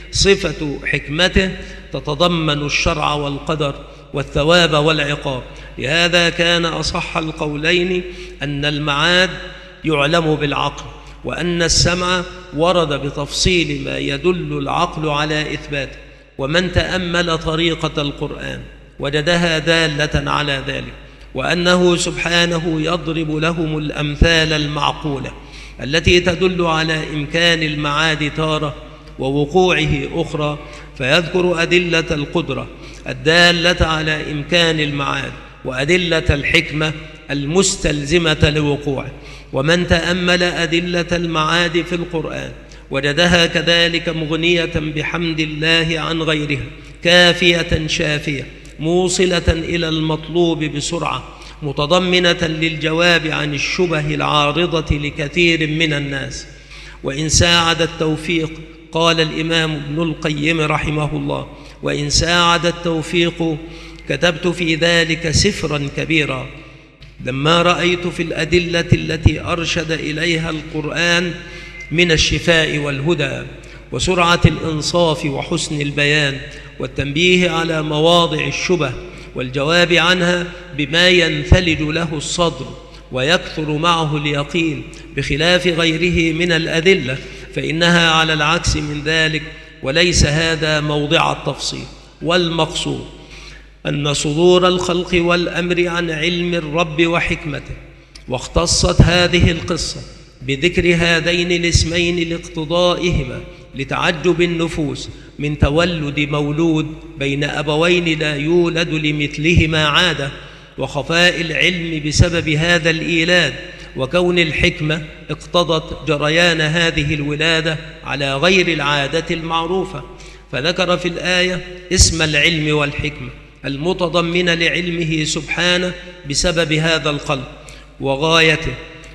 صفة حكمته تتضمن الشرع والقدر والثواب والعقاب. لهذا كان أصح القولين أن المعاد يعلم بالعقل، وأن السمع ورد بتفصيل ما يدل العقل على إثباته. ومن تأمل طريقة القرآن وجدها دالة على ذلك، وأنه سبحانه يضرب لهم الأمثال المعقولة التي تدل على إمكان المعاد تارة ووقوعه أخرى، فيذكر أدلة القدرة الدالة على إمكان المعاد، وأدلة الحكمة المستلزمة لوقوعه. ومن تأمل أدلة المعاد في القرآن وجدها كذلك مغنية بحمد الله عن غيرها، كافية شافية، موصلة إلى المطلوب بسرعة، متضمنة للجواب عن الشبه العارضة لكثير من الناس. وإن ساعد التوفيق، قال الإمام ابن القيم رحمه الله، وإن ساعد التوفيق كتبت في ذلك سفرا كبيرا، لما رأيت في الأدلة التي أرشد إليها القرآن من الشفاء والهدى وسرعة الإنصاف وحسن البيان والتنبيه على مواضع الشبه والجواب عنها بما ينثلج له الصدر ويكثر معه اليقين، بخلاف غيره من الأدلة فإنها على العكس من ذلك، وليس هذا موضع التفصيل. والمقصود أن صدور الخلق والأمر عن علم الرب وحكمته، واختصت هذه القصة بذكر هذين الاسمين لاقتضائهما لتعجب النفوس من تولد مولود بين أبوين لا يولد لمثلهما عادة، وخفاء العلم بسبب هذا الإيلاد، وكون الحكمة اقتضت جريان هذه الولادة على غير العادة المعروفة. فذكر في الآية اسم العلم والحكمة المتضمن لعلمه سبحانه بسبب هذا الخلق وغايته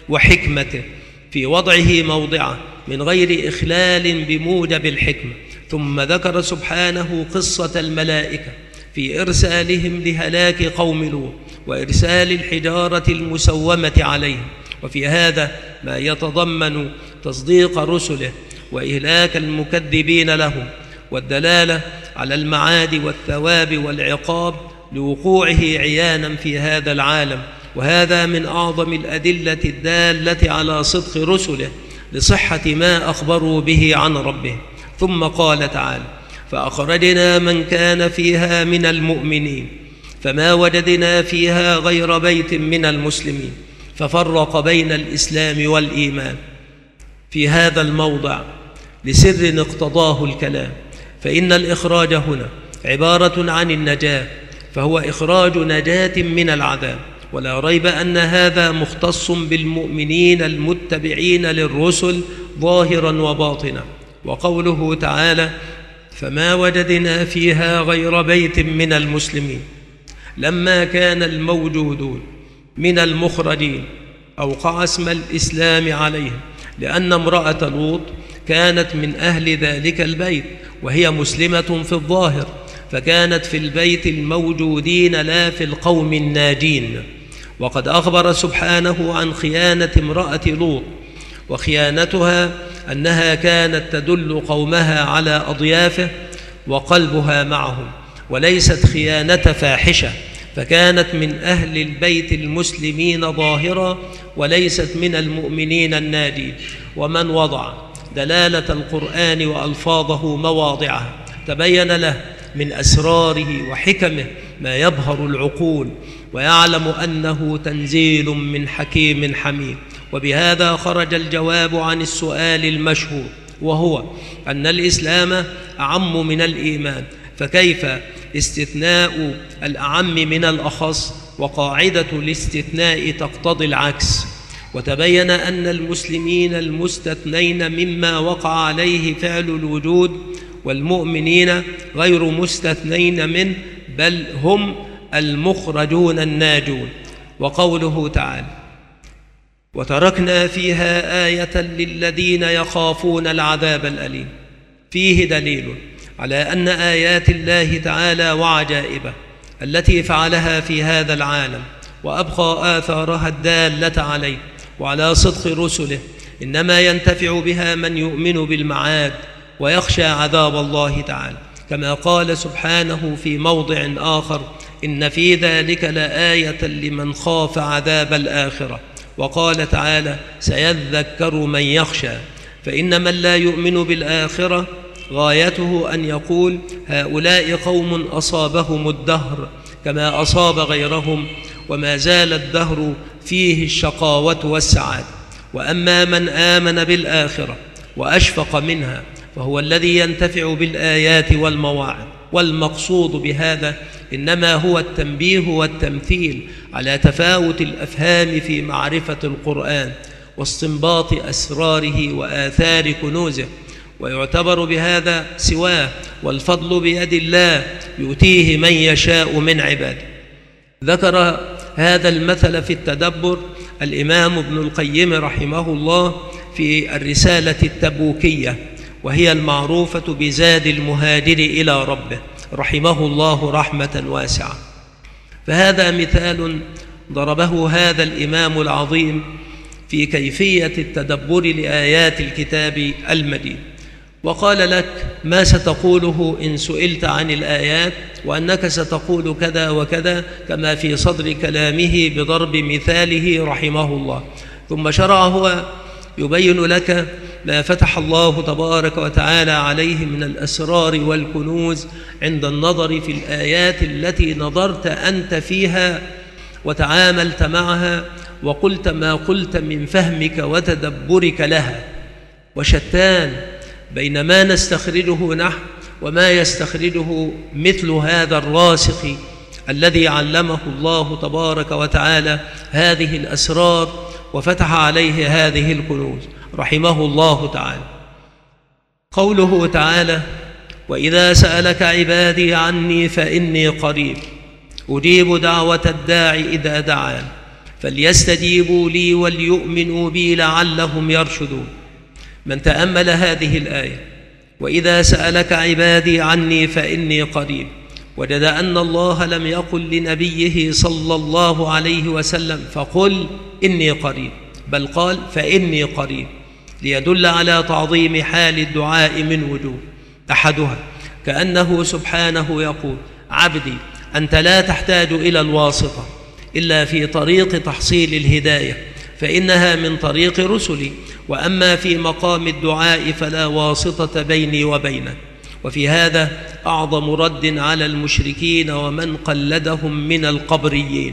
وحكمته في وضعه موضعه من غير إخلال بموجب الحكمة. ثم ذكر سبحانه قصة الملائكة في إرسالهم لهلاك قوم لوط وإرسال الحجارة المسومة عليهم، وفي هذا ما يتضمن تصديق رسله وإهلاك المكذبين لهم، والدلالة على المعاد والثواب والعقاب لوقوعه عيانا في هذا العالم. وهذا من أعظم الأدلة الدالة على صدق رسله لصحة ما أخبروا به عن ربه. ثم قال تعالى: فأخرجنا من كان فيها من المؤمنين فما وجدنا فيها غير بيت من المسلمين، ففرق بين الإسلام والإيمان في هذا الموضع لسر اقتضاه الكلام، فإن الإخراج هنا عبارة عن النجاة، فهو إخراج نجاة من العذاب، ولا ريب أن هذا مختص بالمؤمنين المتبعين للرسل ظاهرا وباطنا. وقوله تعالى: فما وجدنا فيها غير بيت من المسلمين، لما كان الموجودون من المخرجين أوقع اسم الإسلام عليهم، لأن امرأة لوط كانت من أهل ذلك البيت وهي مسلمة في الظاهر، فكانت في البيت الموجودين لا في القوم الناجين. وقد أخبر سبحانه عن خيانة امرأة لوط، وخيانتها أنها كانت تدل قومها على أضيافه وقلبها معهم، وليست خيانة فاحشة، فكانت من أهل البيت المسلمين ظاهرا وليست من المؤمنين الناجين. ومن وضع دلالة القرآن وألفاظه مواضعها تبين له من أسراره وحكمه ما يبهر العقول، ويعلم أنه تنزيل من حكيم حميد. وبهذا خرج الجواب عن السؤال المشهور، وهو أن الإسلام أعم من الإيمان، فكيف استثناء الأعم من الأخص؟ وقاعدة الاستثناء تقتضي العكس. وتبين أن المسلمين المستثنين مما وقع عليه فعل الوجود والمؤمنين غير مستثنين منه، بل هم المخرجون الناجون. وقوله تعالى: وتركنا فيها آية للذين يخافون العذاب الأليم، فيه دليل على أن آيات الله تعالى وعجائبه التي فعلها في هذا العالم وأبقى آثارها الدالة عليه وعلى صدق رسله إنما ينتفع بها من يؤمن بالمعاد ويخشى عذاب الله تعالى، كما قال سبحانه في موضع آخر: إن في ذلك لآية لمن خاف عذاب الآخرة. وقال تعالى: سيذكر من يخشى. فإن من لا يؤمن بالآخرة غايته أن يقول: هؤلاء قوم أصابهم الدهر كما أصاب غيرهم، وما زال الدهر فيه الشقاوة والسعادة. وأما من آمن بالآخرة وأشفق منها فهو الذي ينتفع بالآيات والمواعظ. والمقصود بهذا إنما هو التنبيه والتمثيل على تفاوت الأفهام في معرفة القرآن واستنباط أسراره وآثار كنوزه، ويعتبر بهذا سواه، والفضل بيد الله يؤتيه من يشاء من عباده. ذكر هذا المثل في التدبر الإمام ابن القيم رحمه الله في الرسالة التبوكية، وهي المعروفة بزاد المهاجر إلى ربه، رحمه الله رحمة واسعة. فهذا مثال ضربه هذا الإمام العظيم في كيفية التدبر لآيات الكتاب المجيد، وقال لك ما ستقوله إن سئلت عن الآيات، وأنك ستقول كذا وكذا، كما في صدر كلامه بضرب مثاله رحمه الله. ثم شرع هو يبين لك ما فتح الله تبارك وتعالى عليه من الأسرار والكنوز عند النظر في الآيات التي نظرت أنت فيها وتعاملت معها وقلت ما قلت من فهمك وتدبرك لها. وشتان بين ما نستخرجه نحن وما يستخرجه مثل هذا الراسخ الذي علمه الله تبارك وتعالى هذه الأسرار وفتح عليه هذه الكنوز رحمه الله تعالى. قوله تعالى: وإذا سألك عبادي عني فإني قريب أجيب دعوة الداع إذا دعان فليستجيبوا لي وليؤمنوا بي لعلهم يرشدون. من تأمل هذه الآية: وإذا سألك عبادي عني فإني قريب، وجد أن الله لم يقل لنبيه صلى الله عليه وسلم فقل إني قريب، بل قال فإني قريب، ليدل على تعظيم حال الدعاء من وجوه. أحدها كأنه سبحانه يقول: عبدي أنت لا تحتاج إلى الواسطة إلا في طريق تحصيل الهداية، فإنها من طريق رسلي، وأما في مقام الدعاء فلا واسطة بيني وبينك. وفي هذا أعظم رد على المشركين ومن قلدهم من القبريين.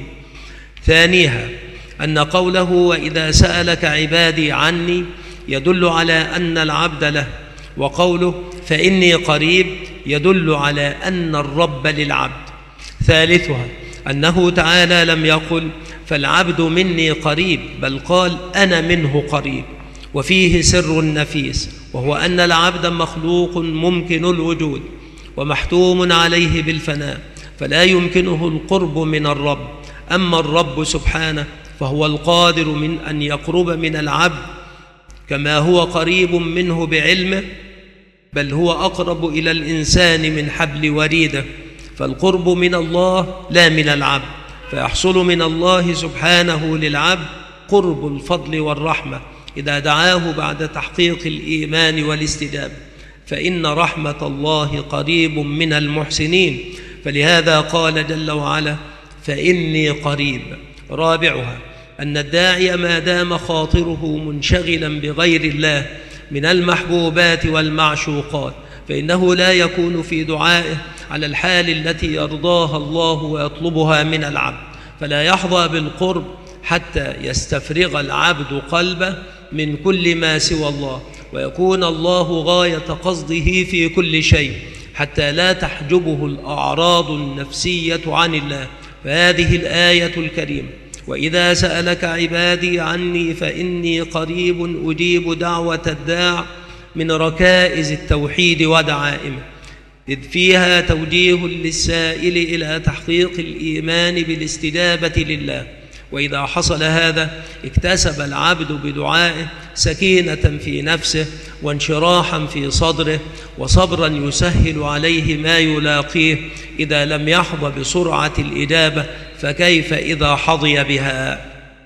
ثانيها أن قوله: وإذا سألك عبادي عني يدل على أن العبد له، وقوله فإني قريب يدل على أن الرب للعبد. ثالثها أنه تعالى لم يقل فالعبد مني قريب، بل قال أنا منه قريب، وفيه سر نفيس، وهو أن العبد مخلوق ممكن الوجود ومحتوم عليه بالفناء، فلا يمكنه القرب من الرب. أما الرب سبحانه فهو القادر من أن يقرب من العبد كما هو قريب منه بعلمه، بل هو أقرب إلى الإنسان من حبل وريده، فالقرب من الله لا من العبد، فيحصل من الله سبحانه للعبد قرب الفضل والرحمة إذا دعاه بعد تحقيق الإيمان والاستجابة، فإن رحمة الله قريب من المحسنين، فلهذا قال جل وعلا فإني قريب. رابعها أن الداعي ما دام خاطره منشغلا بغير الله من المحبوبات والمعشوقات فإنه لا يكون في دعائه على الحال التي يرضاها الله ويطلبها من العبد، فلا يحظى بالقرب حتى يستفرغ العبد قلبه من كل ما سوى الله، ويكون الله غاية قصده في كل شيء، حتى لا تحجبه الأعراض النفسية عن الله. فهذه الآية الكريمة: وإذا سألك عبادي عني فإني قريب أجيب دعوة الداع، من ركائز التوحيد ودعائمه، إذ فيها توجيه للسائل إلى تحقيق الإيمان بالاستجابة لله، وإذا حصل هذا اكتسب العبد بدعائه سكينة في نفسه وانشراحا في صدره وصبرا يسهل عليه ما يلاقيه إذا لم يحظى بسرعة الإجابة، فكيف إذا حظي بها؟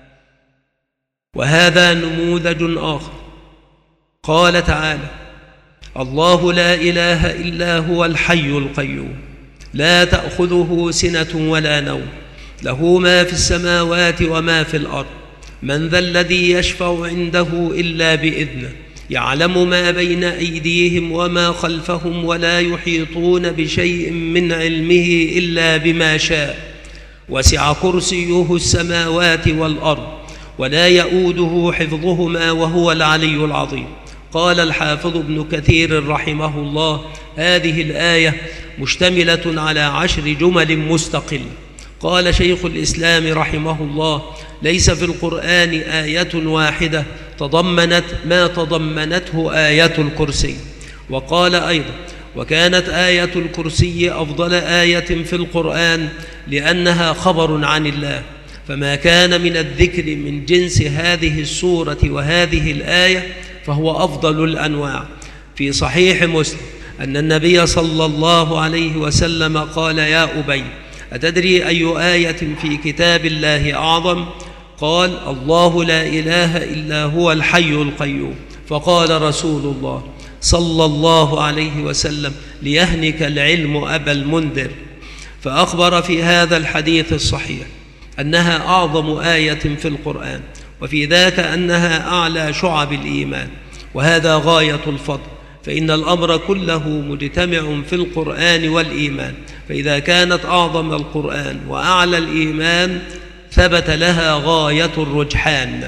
وهذا نموذج آخر. قال تعالى: الله لا إله إلا هو الحي القيوم لا تأخذه سنة ولا نوم له ما في السماوات وما في الأرض من ذا الذي يشفع عنده إلا بإذنه يعلم ما بين أيديهم وما خلفهم ولا يحيطون بشيء من علمه إلا بما شاء وسع كرسيه السماوات والأرض ولا يؤوده حفظهما وهو العلي العظيم. قال الحافظ ابن كثير رحمه الله: هذه الآية مشتملة على عشر جمل مستقلة. قال شيخ الإسلام رحمه الله: ليس في القرآن آية واحدة تضمنت ما تضمنته آية الكرسي. وقال أيضا: وكانت آية الكرسي أفضل آية في القرآن لأنها خبر عن الله، فما كان من الذكر من جنس هذه السورة وهذه الآية فهو أفضل الأنواع. في صحيح مسلم أن النبي صلى الله عليه وسلم قال: يا أبي، أتدري أي آية في كتاب الله أعظم؟ قال: الله لا إله إلا هو الحي القيوم. فقال رسول الله صلى الله عليه وسلم: ليهنك العلم أبا المنذر. فأخبر في هذا الحديث الصحيح أنها أعظم آية في القرآن، وفي ذاك أنها أعلى شعب الإيمان، وهذا غاية الفضل، فإن الأمر كله مجتمع في القرآن والإيمان، فإذا كانت أعظم القرآن وأعلى الإيمان ثبت لها غاية الرجحان.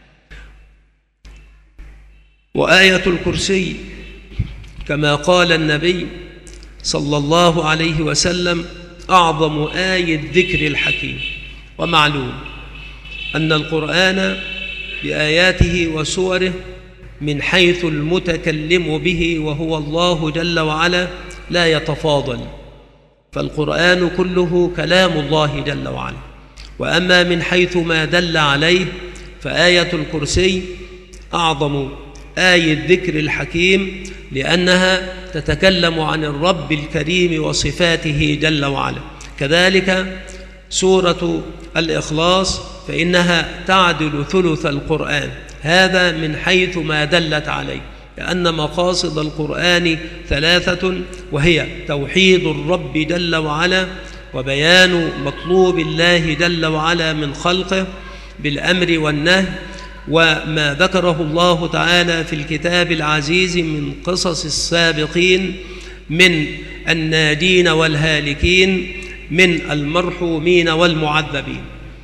وآية الكرسي كما قال النبي صلى الله عليه وسلم أعظم آية ذكر الحكيم. ومعلوم أن القرآن بآياته وسوره من حيث المتكلم به وهو الله جل وعلا لا يتفاضل، فالقرآن كله كلام الله جل وعلا. وأما من حيث ما دل عليه فآية الكرسي أعظم آية ذكر الحكيم، لأنها تتكلم عن الرب الكريم وصفاته جل وعلا. كذلك سورة الإخلاص فإنها تعدل ثلث القرآن، هذا من حيث ما دلت عليه، لأن مقاصد القرآن ثلاثة، وهي توحيد الرب جل وعلا، وبيان مطلوب الله جل وعلا من خلقه بالأمر والنهي، وما ذكره الله تعالى في الكتاب العزيز من قصص السابقين من الناجين والهالكين، من المرحومين والمعذبين.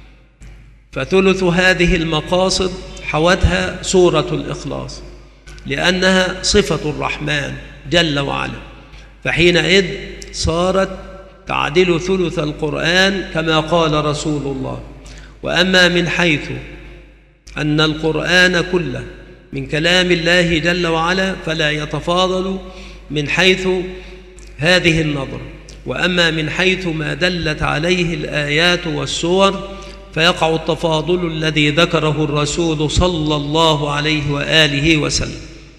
فثلث هذه المقاصد حوتها سورة الإخلاص، لأنها صفة الرحمن جل وعلا، فحينئذ صارت تعدل ثلث القرآن كما قال رسول الله. وأما من حيث أن القرآن كله من كلام الله جل وعلا فلا يتفاضل من حيث هذه النظرة. وأما من حيث ما دلت عليه الآيات والسور فيقع التفاضل الذي ذكره الرسول صلى الله عليه وآله وسلم.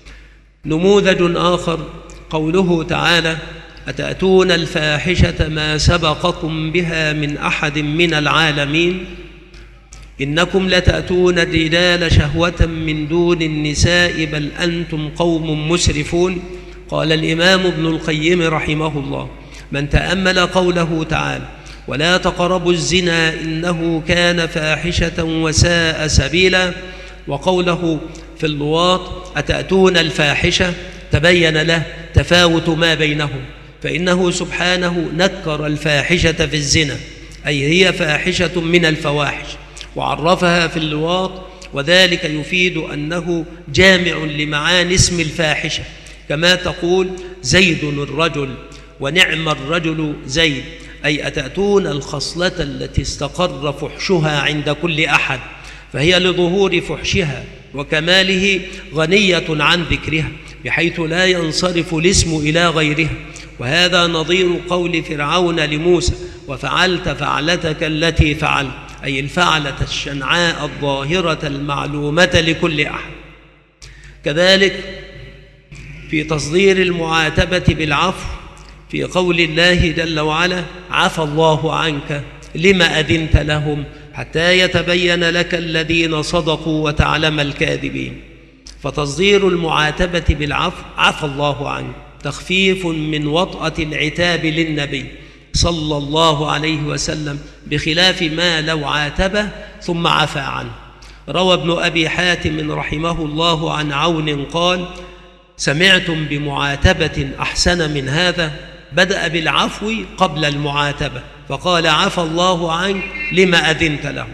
نموذج آخر قوله تعالى: أتأتون الفاحشة ما سبقكم بها من أحد من العالمين إنكم لتأتون الرجال شهوة من دون النساء بل أنتم قوم مسرفون. قال الإمام ابن القيم رحمه الله: من تأمل قوله تعالى: ولا تقربوا الزنا إنه كان فاحشة وساء سبيلا، وقوله في اللواط: أتأتون الفاحشة، تبين له تفاوت ما بينهم، فإنه سبحانه نكر الفاحشة في الزنا، أي هي فاحشة من الفواحش، وعرفها في اللواط، وذلك يفيد أنه جامع لمعاني اسم الفاحشة، كما تقول زيد الرجل ونعم الرجل زيد، أي أتأتون الخصلة التي استقر فحشها عند كل أحد، فهي لظهور فحشها وكماله غنية عن ذكرها، بحيث لا ينصرف الاسم إلى غيرها، وهذا نظير قول فرعون لموسى: وفعلت فعلتك التي فعلت، أي الفعلة الشنعاء الظاهرة المعلومة لكل أحد. كذلك في تصدير المعاتبة بالعفو في قول الله جل وعلا: عفى الله عنك لما أذنت لهم حتى يتبين لك الذين صدقوا وتعلم الكاذبين. فتصدير المعاتبة بالعفو: عفى الله عنك، تخفيف من وطأة العتاب للنبي صلى الله عليه وسلم، بخلاف ما لو عاتبه ثم عفى عنه. روى ابن أبي حاتم رحمه الله عن عون قال: سمعتم بمعاتبة أحسن من هذا؟ بدأ بالعفو قبل المعاتبة، فقال: عفى الله عنك لما أذنت له.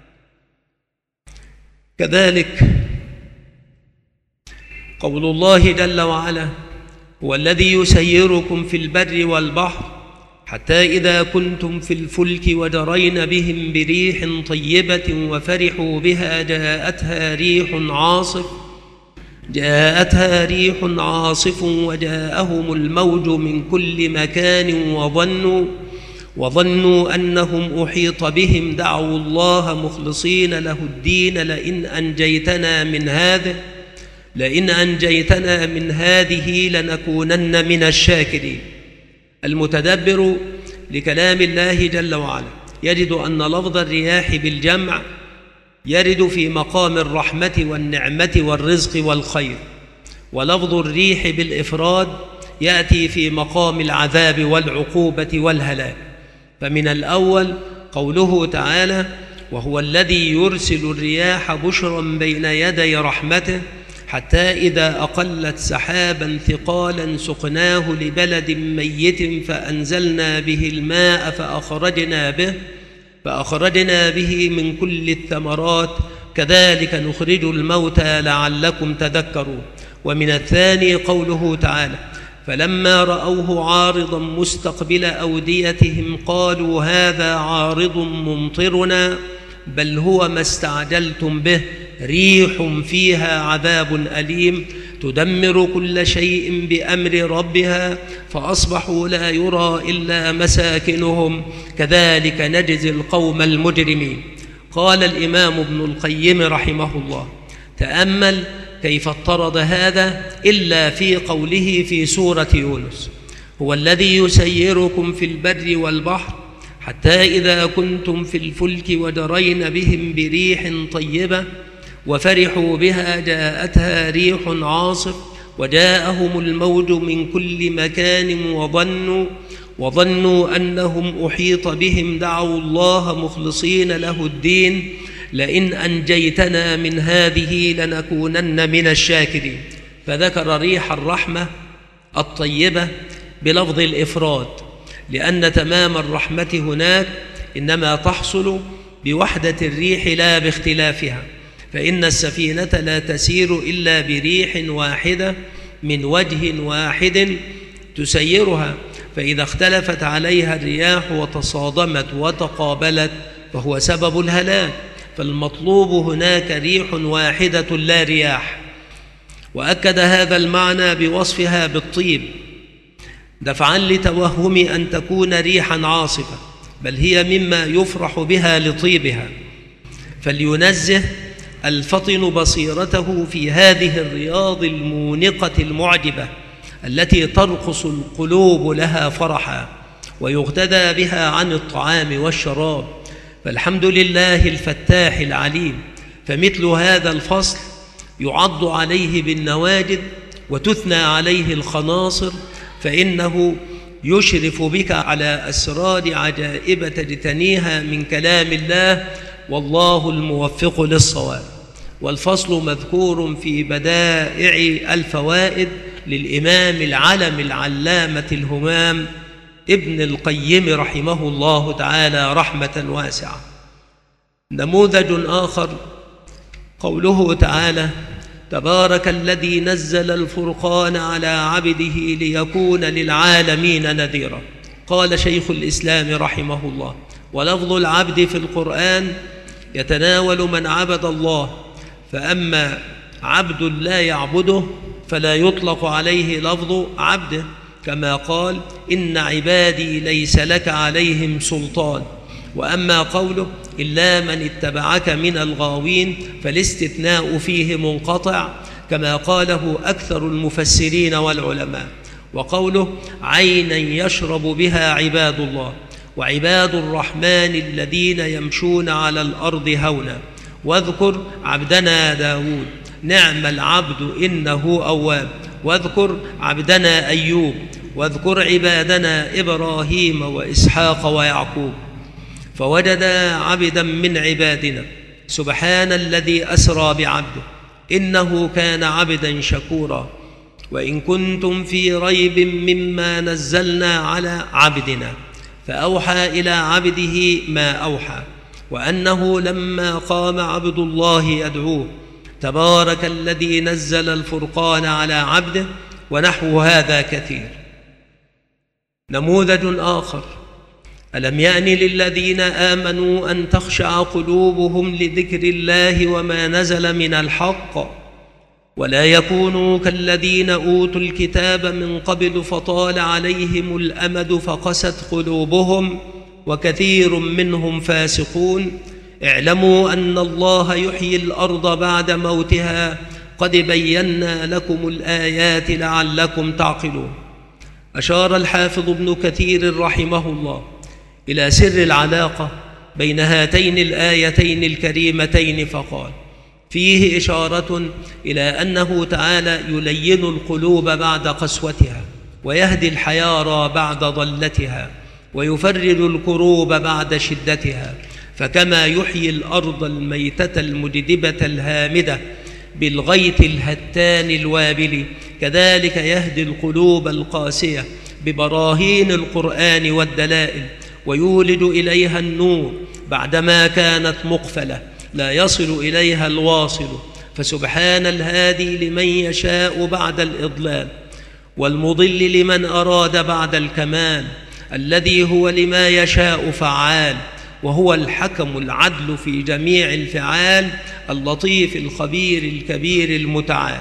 كذلك قول الله جل وعلا: هو الذي يسيركم في البر والبحر حتى إذا كنتم في الفلك وجرين بهم بريح طيبة وفرحوا بها جاءتها ريح عاصف جاءتها ريح عاصف وجاءهم الموج من كل مكان وظنوا وظنوا أنهم أحيط بهم دعوا الله مخلصين له الدين لئن أنجيتنا من هذا لئن أنجيتنا من هذه لنكونن من الشاكرين. المتدبر لكلام الله جل وعلا يجد أن لفظ الرياح بالجمع يرد في مقام الرحمة والنعمة والرزق والخير، ولفظ الريح بالإفراد يأتي في مقام العذاب والعقوبة والهلاك. فمن الأول قوله تعالى: وهو الذي يرسل الرياح بشرا بين يدي رحمته حتى إذا أقلت سحابا ثقالا سقناه لبلد ميت فأنزلنا به الماء فأخرجنا به فأخرجنا به من كل الثمرات كذلك نخرج الموتى لعلكم تذكرون. ومن الثاني قوله تعالى: فلما رأوه عارضا مستقبل أوديتهم قالوا هذا عارض ممطرنا بل هو ما استعجلتم به ريح فيها عذاب أليم تدمر كل شيء بأمر ربها فأصبحوا لا يرى إلا مساكنهم كذلك نجزي القوم المجرمين. قال الإمام ابن القيم رحمه الله: تأمل كيف اضطرد هذا إلا في قوله في سورة يونس: هو الذي يسيركم في البر والبحر حتى إذا كنتم في الفلك وجرين بهم بريح طيبة وفرحوا بها جاءتها ريح عاصف وجاءهم الموج من كل مكان وظنوا وظنوا أنهم أحيط بهم دعوا الله مخلصين له الدين لئن أنجيتنا من هذه لنكونن من الشاكرين. فذكر ريح الرحمة الطيبة بلفظ الإفراد، لأن تمام الرحمة هناك إنما تحصل بوحدة الريح لا باختلافها، فإن السفينة لا تسير إلا بريح واحدة من وجه واحد تسيرها، فإذا اختلفت عليها الرياح وتصادمت وتقابلت فهو سبب الهلاك. فالمطلوب هناك ريح واحدة لا رياح. وأكد هذا المعنى بوصفها بالطيب دفعا لتوهم أن تكون ريحا عاصفة، بل هي مما يفرح بها لطيبها. فلينزه الفطن بصيرته في هذه الرياض المونقة المعجبة التي ترقص القلوب لها فرحا ويغتدى بها عن الطعام والشراب. فالحمد لله الفتاح العليم، فمثل هذا الفصل يعض عليه بالنواجذ وتثنى عليه الخناصر، فإنه يشرف بك على أسرار عجائب تجتنيها من كلام الله، والله الموفق للصواب. والفصل مذكور في بدائع الفوائد للإمام العلم العلامة الهمام ابن القيم رحمه الله تعالى رحمة واسعة. نموذج آخر قوله تعالى: تبارك الذي نزل الفرقان على عبده ليكون للعالمين نذيرا. قال شيخ الإسلام رحمه الله: ولفظ العبد في القرآن يتناول من عبد الله، فأما عبد لا يعبده فلا يطلق عليه لفظ عبده، كما قال إن عبادي ليس لك عليهم سلطان. وأما قوله إلا من اتبعك من الغاوين فالاستثناء فيه منقطع، كما قاله أكثر المفسرين والعلماء. وقوله عينا يشرب بها عباد الله، وعباد الرحمن الذين يمشون على الأرض هونا. واذكر عبدنا داود نعم العبد إنه أواب. واذكر عبدنا أيوب. واذكر عبادنا إبراهيم وإسحاق ويعقوب. فوجد عبدا من عبادنا سبحان الذي أسرى بعبده إنه كان عبدا شكورا. وإن كنتم في ريب مما نزلنا على عبدنا فأوحى إلى عبده ما أوحى، وأنه لما قام عبد الله يدعوه تبارك الذي نزل الفرقان على عبده، ونحو هذا كثير. نموذج آخر: ألم يأن للذين آمنوا أن تخشع قلوبهم لذكر الله وما نزل من الحق، ولا يكونوا كالذين أوتوا الكتاب من قبل فطال عليهم الأمد فقست قلوبهم وكثير منهم فاسقون. اعلموا أن الله يحيي الأرض بعد موتها قد بينا لكم الآيات لعلكم تعقلون. أشار الحافظ ابن كثير رحمه الله إلى سر العلاقة بين هاتين الآيتين الكريمتين فقال: فيه إشارة إلى أنه تعالى يلين القلوب بعد قسوتها، ويهدي الحيارى بعد ضلتها، ويفرج الكروب بعد شدتها. فكما يحيي الأرض الميتة المجدبة الهامدة بالغيث الهتان الوابل، كذلك يهدي القلوب القاسية ببراهين القرآن والدلائل، ويولد إليها النور بعدما كانت مقفلة لا يصل إليها الواصل. فسبحان الهادي لمن يشاء بعد الإضلال، والمضل لمن أراد بعد الكمال، الذي هو لما يشاء فعال، وهو الحكم العدل في جميع الفعال، اللطيف الخبير الكبير المتعال.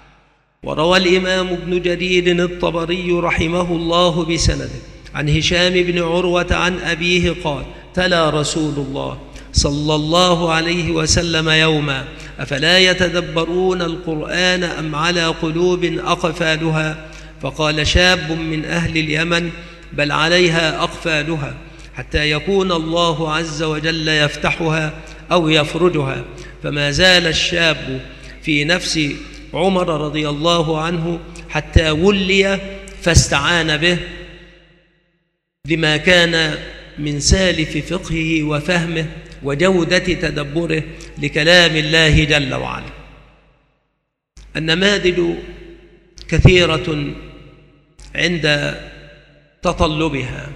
وروى الإمام ابن جرير الطبري رحمه الله بسنده عن هشام بن عروة عن أبيه قال: تلا رسول الله صلى الله عليه وسلم يوما: أفلا يتدبرون القرآن أم على قلوب أقفالها؟ فقال شاب من أهل اليمن: بل عليها أقفالها، حتى يكون الله عز وجل يفتحها أو يفرجها. فما زال الشاب في نفس عمر رضي الله عنه حتى ولي فاستعان به لما كان من سالف فقهه وفهمه وجودة تدبره لكلام الله جل وعلا. النماذج كثيرة عند تطلبها،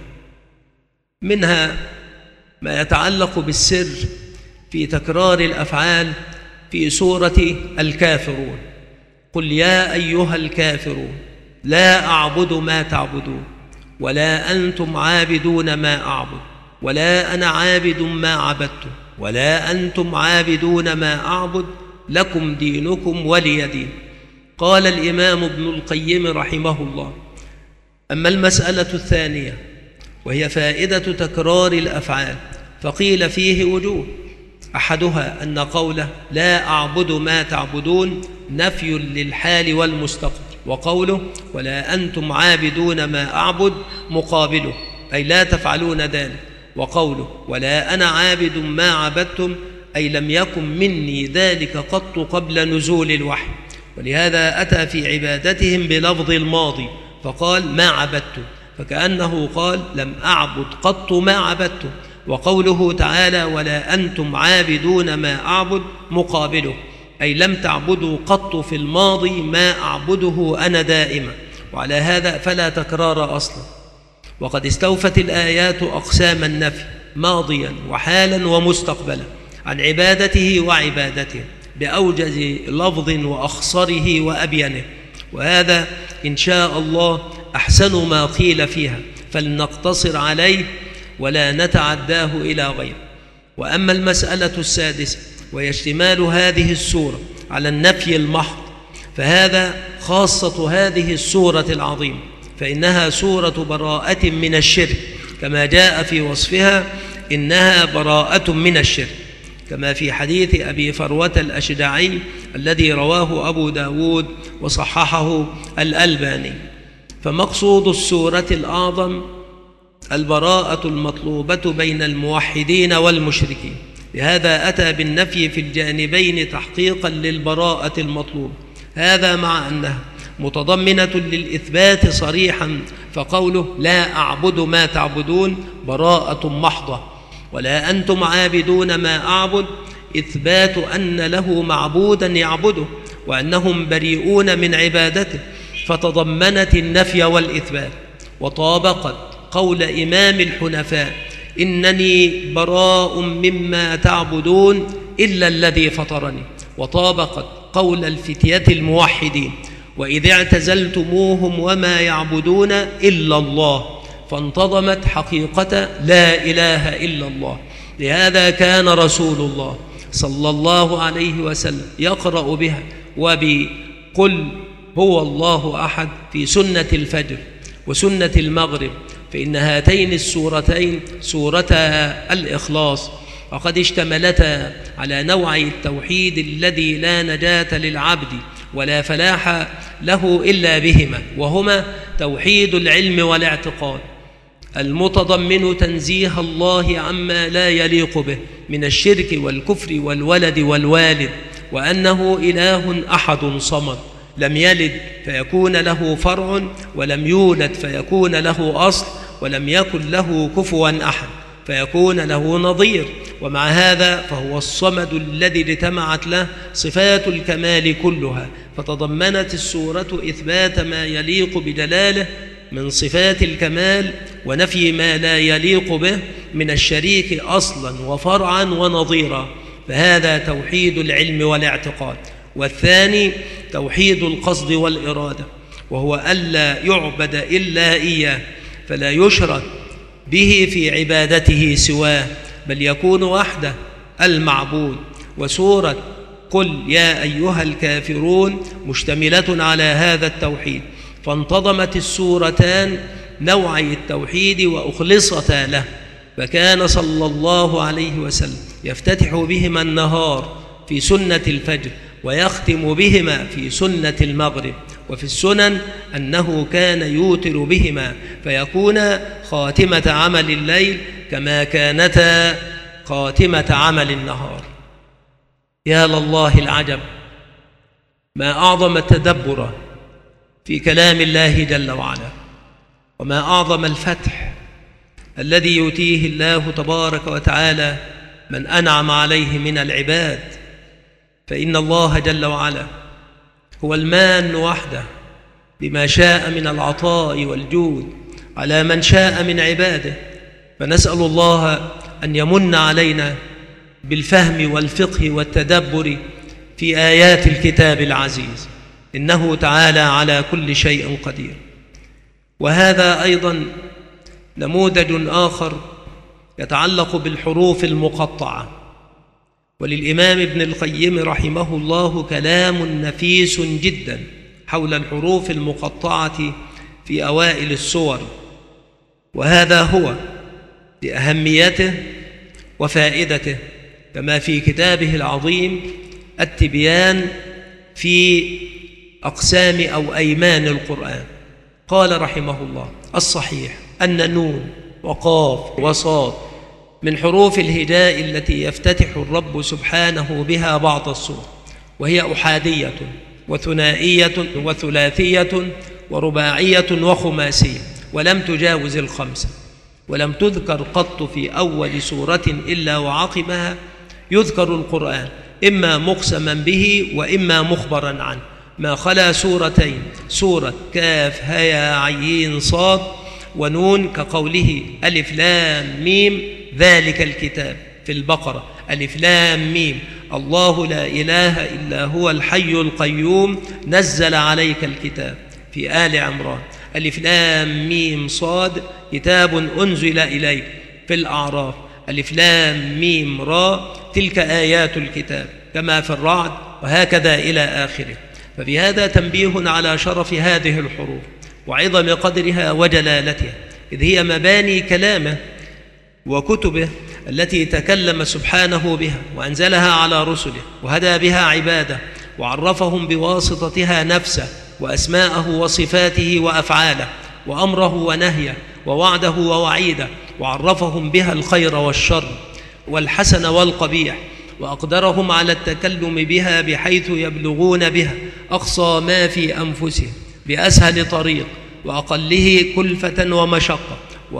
منها ما يتعلق بالسر في تكرار الأفعال في سورة الكافرون: قل يا أيها الكافرون لا أعبد ما تعبدون ولا أنتم عابدون ما أعبد ولا أنا عابد ما عبدتم ولا أنتم عابدون ما أعبد لكم دينكم ولي دين. قال الإمام ابن القيم رحمه الله: أما المسألة الثانية وهي فائدة تكرار الأفعال فقيل فيه وجوه: أحدها أن قوله لا أعبد ما تعبدون نفي للحال والمستقبل، وقوله ولا أنتم عابدون ما أعبد مقابله أي لا تفعلون ذلك، وقوله ولا أنا عابد ما عبدتم أي لم يكن مني ذلك قط قبل نزول الوحي. ولهذا أتى في عبادتهم بلفظ الماضي فقال ما عبدت، فكأنه قال لم أعبد قط ما عبدت. وقوله تعالى ولا أنتم عابدون ما أعبد مقابله أي لم تعبدوا قط في الماضي ما أعبده أنا دائما. وعلى هذا فلا تكرار أصلا. وقد استوفت الآيات أقسام النفي ماضيا وحالا ومستقبلا عن عبادته وعبادته بأوجز لفظ وأخصره وأبينه، وهذا إن شاء الله أحسن ما قيل فيها، فلنقتصر عليه ولا نتعداه إلى غيره. وأما المسألة السادسة وهي اشتمال هذه السورة على النفي المحض، فهذا خاصة هذه السورة العظيمة، فإنها سورة براءة من الشرك، كما جاء في وصفها إنها براءة من الشرك، كما في حديث أبي فروة الأشجعي الذي رواه أبو داود وصححه الألباني. فمقصود السورة الأعظم البراءة المطلوبة بين الموحدين والمشركين، لهذا أتى بالنفي في الجانبين تحقيقا للبراءة المطلوبة، هذا مع أنها متضمنة للإثبات صريحا، فقوله لا أعبد ما تعبدون براءة محضة، ولا أنتم عابدون ما أعبد إثبات أن له معبودا يعبده وأنهم بريئون من عبادته، فتضمنت النفي والإثبات، وطابقت قول إمام الحنفاء إنني براء مما تعبدون إلا الذي فطرني، وطابقت قول الفتية الموحدين وإذ اعتزلتموهم وما يعبدون إلا الله، فانتظمت حقيقة لا إله إلا الله. لهذا كان رسول الله صلى الله عليه وسلم يقرأ بها وبقل هو الله أحد في سنة الفجر وسنة المغرب، فإن هاتين السورتين سورتا الإخلاص، وقد اشتملتا على نوعي التوحيد الذي لا نجاة للعبد ولا فلاح له إلا بهما، وهما توحيد العلم والاعتقاد المتضمن تنزيه الله عما لا يليق به من الشرك والكفر والولد والوالد، وأنه إله أحد صمد لم يلد فيكون له فرع ولم يولد فيكون له أصل ولم يكن له كفوا أحد فيكون له نظير، ومع هذا فهو الصمد الذي اجتمعت له صفات الكمال كلها، فتضمنت السورة إثبات ما يليق بجلاله من صفات الكمال ونفي ما لا يليق به من الشريك أصلا وفرعا ونظيرا، فهذا توحيد العلم والاعتقاد. والثاني توحيد القصد والإرادة، وهو ألا يعبد إلا إياه، فلا يشرك به في عبادته سواه، بل يكون وحده المعبود. وسورة قل يا أيها الكافرون مشتملة على هذا التوحيد، فانتظمت السورتان نوعي التوحيد وأخلصتا له، فكان صلى الله عليه وسلم يفتتح بهما النهار في سنة الفجر ويختم بهما في سنة المغرب، وفي السنن أنه كان يوتر بهما فيكون خاتمة عمل الليل كما كانتا خاتمة عمل النهار. يا لله العجب، ما أعظم التدبر في كلام الله جل وعلا، وما أعظم الفتح الذي يؤتيه الله تبارك وتعالى من أنعم عليه من العباد، فإن الله جل وعلا هو المان وحده بما شاء من العطاء والجود على من شاء من عباده، فنسأل الله أن يمن علينا بالفهم والفقه والتدبر في آيات الكتاب العزيز، إنه تعالى على كل شيء قدير. وهذا أيضا نموذج آخر يتعلق بالحروف المقطعة، وللإمام ابن القيم رحمه الله كلام نفيس جدا حول الحروف المقطعة في أوائل السور، وهذا هو لأهميته وفائدته، كما في كتابه العظيم التبيان في أقسام أو أيمان القرآن. قال رحمه الله الصحيح أن نون وقاف وصاد من حروف الهجاء التي يفتتح الرب سبحانه بها بعض السور، وهي أحادية وثنائية وثلاثية ورباعية وخماسية، ولم تجاوز الخمسة، ولم تذكر قط في أول سورة إلا وعقبها يذكر القرآن إما مقسما به وإما مخبرا عنه، ما خلا سورتين، سورة كاف هيا عين صاد ونون، كقوله ألف لام ميم ذلك الكتاب في البقرة، ألف لام ميم الله لا إله إلا هو الحي القيوم نزل عليك الكتاب في آل عمران، ألف لام ميم صاد كتاب أنزل إليك في الأعراف، ألف لام ميم را تلك آيات الكتاب كما في الرعد، وهكذا إلى آخره. فبهذا تنبيه على شرف هذه الحروف وعظم قدرها وجلالتها، إذ هي مباني كلامه وكتبه التي تكلم سبحانه بها وأنزلها على رسله وهدى بها عباده وعرفهم بواسطتها نفسه وأسماءه وصفاته وأفعاله وأمره ونهيه ووعده ووعيده، وعرفهم بها الخير والشر والحسن والقبيح، وأقدرهم على التكلم بها بحيث يبلغون بها أقصى ما في أنفسهم بأسهل طريق وأقله كلفة ومشقة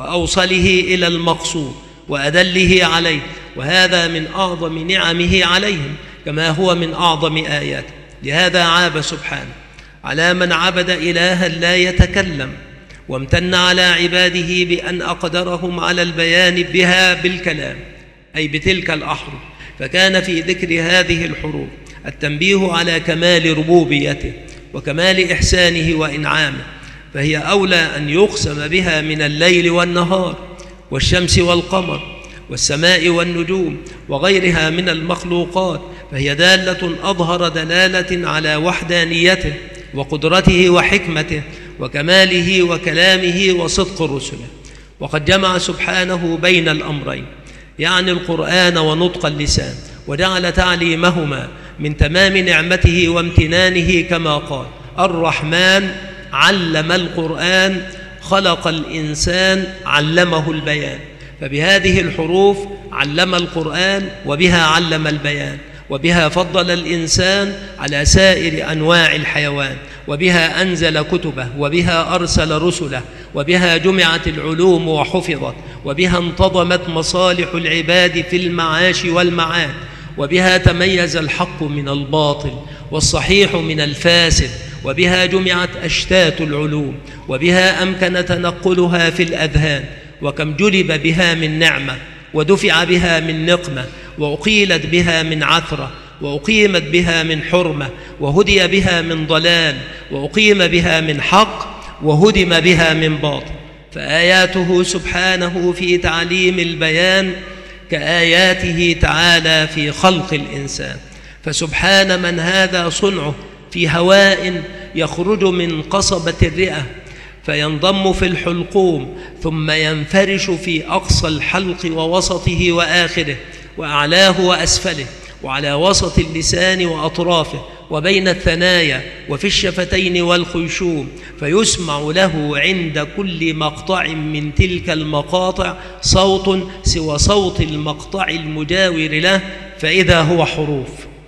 وأوصله إلى المقصود وأدله عليه، وهذا من أعظم نعمه عليهم كما هو من أعظم آياته. لهذا عاب سبحانه على من عبد إلها لا يتكلم، وامتن على عباده بأن أقدرهم على البيان بها بالكلام، أي بتلك الأحرف. فكان في ذكر هذه الحروف التنبيه على كمال ربوبيته وكمال إحسانه وإنعامه، فهي أولى أن يقسم بها من الليل والنهار والشمس والقمر والسماء والنجوم وغيرها من المخلوقات، فهي دالة أظهر دلالة على وحدانيته وقدرته وحكمته وكماله وكلامه وصدق رسله. وقد جمع سبحانه بين الأمرين، يعني القرآن ونطق اللسان، وجعل تعليمهما من تمام نعمته وامتنانه كما قال: الرحمن علم القرآن خلق الإنسان علمه البيان. فبهذه الحروف علم القرآن، وبها علم البيان، وبها فضل الإنسان على سائر أنواع الحيوان، وبها أنزل كتبه، وبها أرسل رسله، وبها جمعت العلوم وحفظت، وبها انتظمت مصالح العباد في المعاش والمعاد، وبها تميز الحق من الباطل والصحيح من الفاسد، وبها جمعت أشتات العلوم، وبها أمكن تنقلها في الأذهان. وكم جلب بها من نعمة، ودفع بها من نقمة، وأقيلت بها من عثرة، وأقيمت بها من حرمة، وهدي بها من ضلال، وأقيم بها من حق، وهدم بها من باطل. فآياته سبحانه في تعليم البيان كآياته تعالى في خلق الإنسان. فسبحان من هذا صنعه في هواء يخرج من قصبة الرئة فينضم في الحلقوم، ثم ينفرش في أقصى الحلق ووسطه وآخره وأعلاه وأسفله، وعلى وسط اللسان وأطرافه، وبين الثنايا، وفي الشفتين والخيشوم، فيسمع له عند كل مقطع من تلك المقاطع صوت سوى صوت المقطع المجاور له، فإذا هو حروف.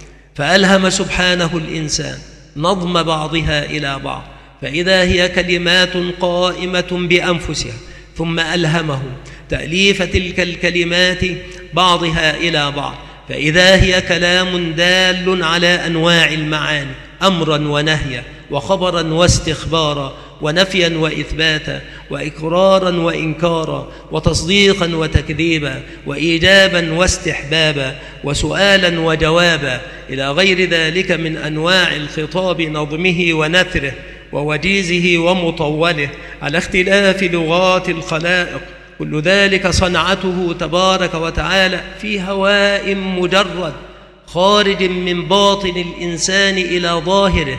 فألهم سبحانه الإنسان نظم بعضها إلى بعض، فإذا هي كلمات قائمة بأنفسها، ثم ألهمه تأليف تلك الكلمات بعضها إلى بعض، فإذا هي كلام دال على أنواع المعاني، أمرا ونهيا، وخبرا واستخبارا، ونفيا وإثباتا، وإقرارا وإنكارا، وتصديقا وتكذيبا، وإيجابا واستحبابا، وسؤالا وجوابا، إلى غير ذلك من أنواع الخطاب، نظمه ونثره ووجيزه ومطوله على اختلاف لغات الخلائق. كل ذلك صنعته تبارك وتعالى في هواء مجرد خارج من باطن الإنسان إلى ظاهره،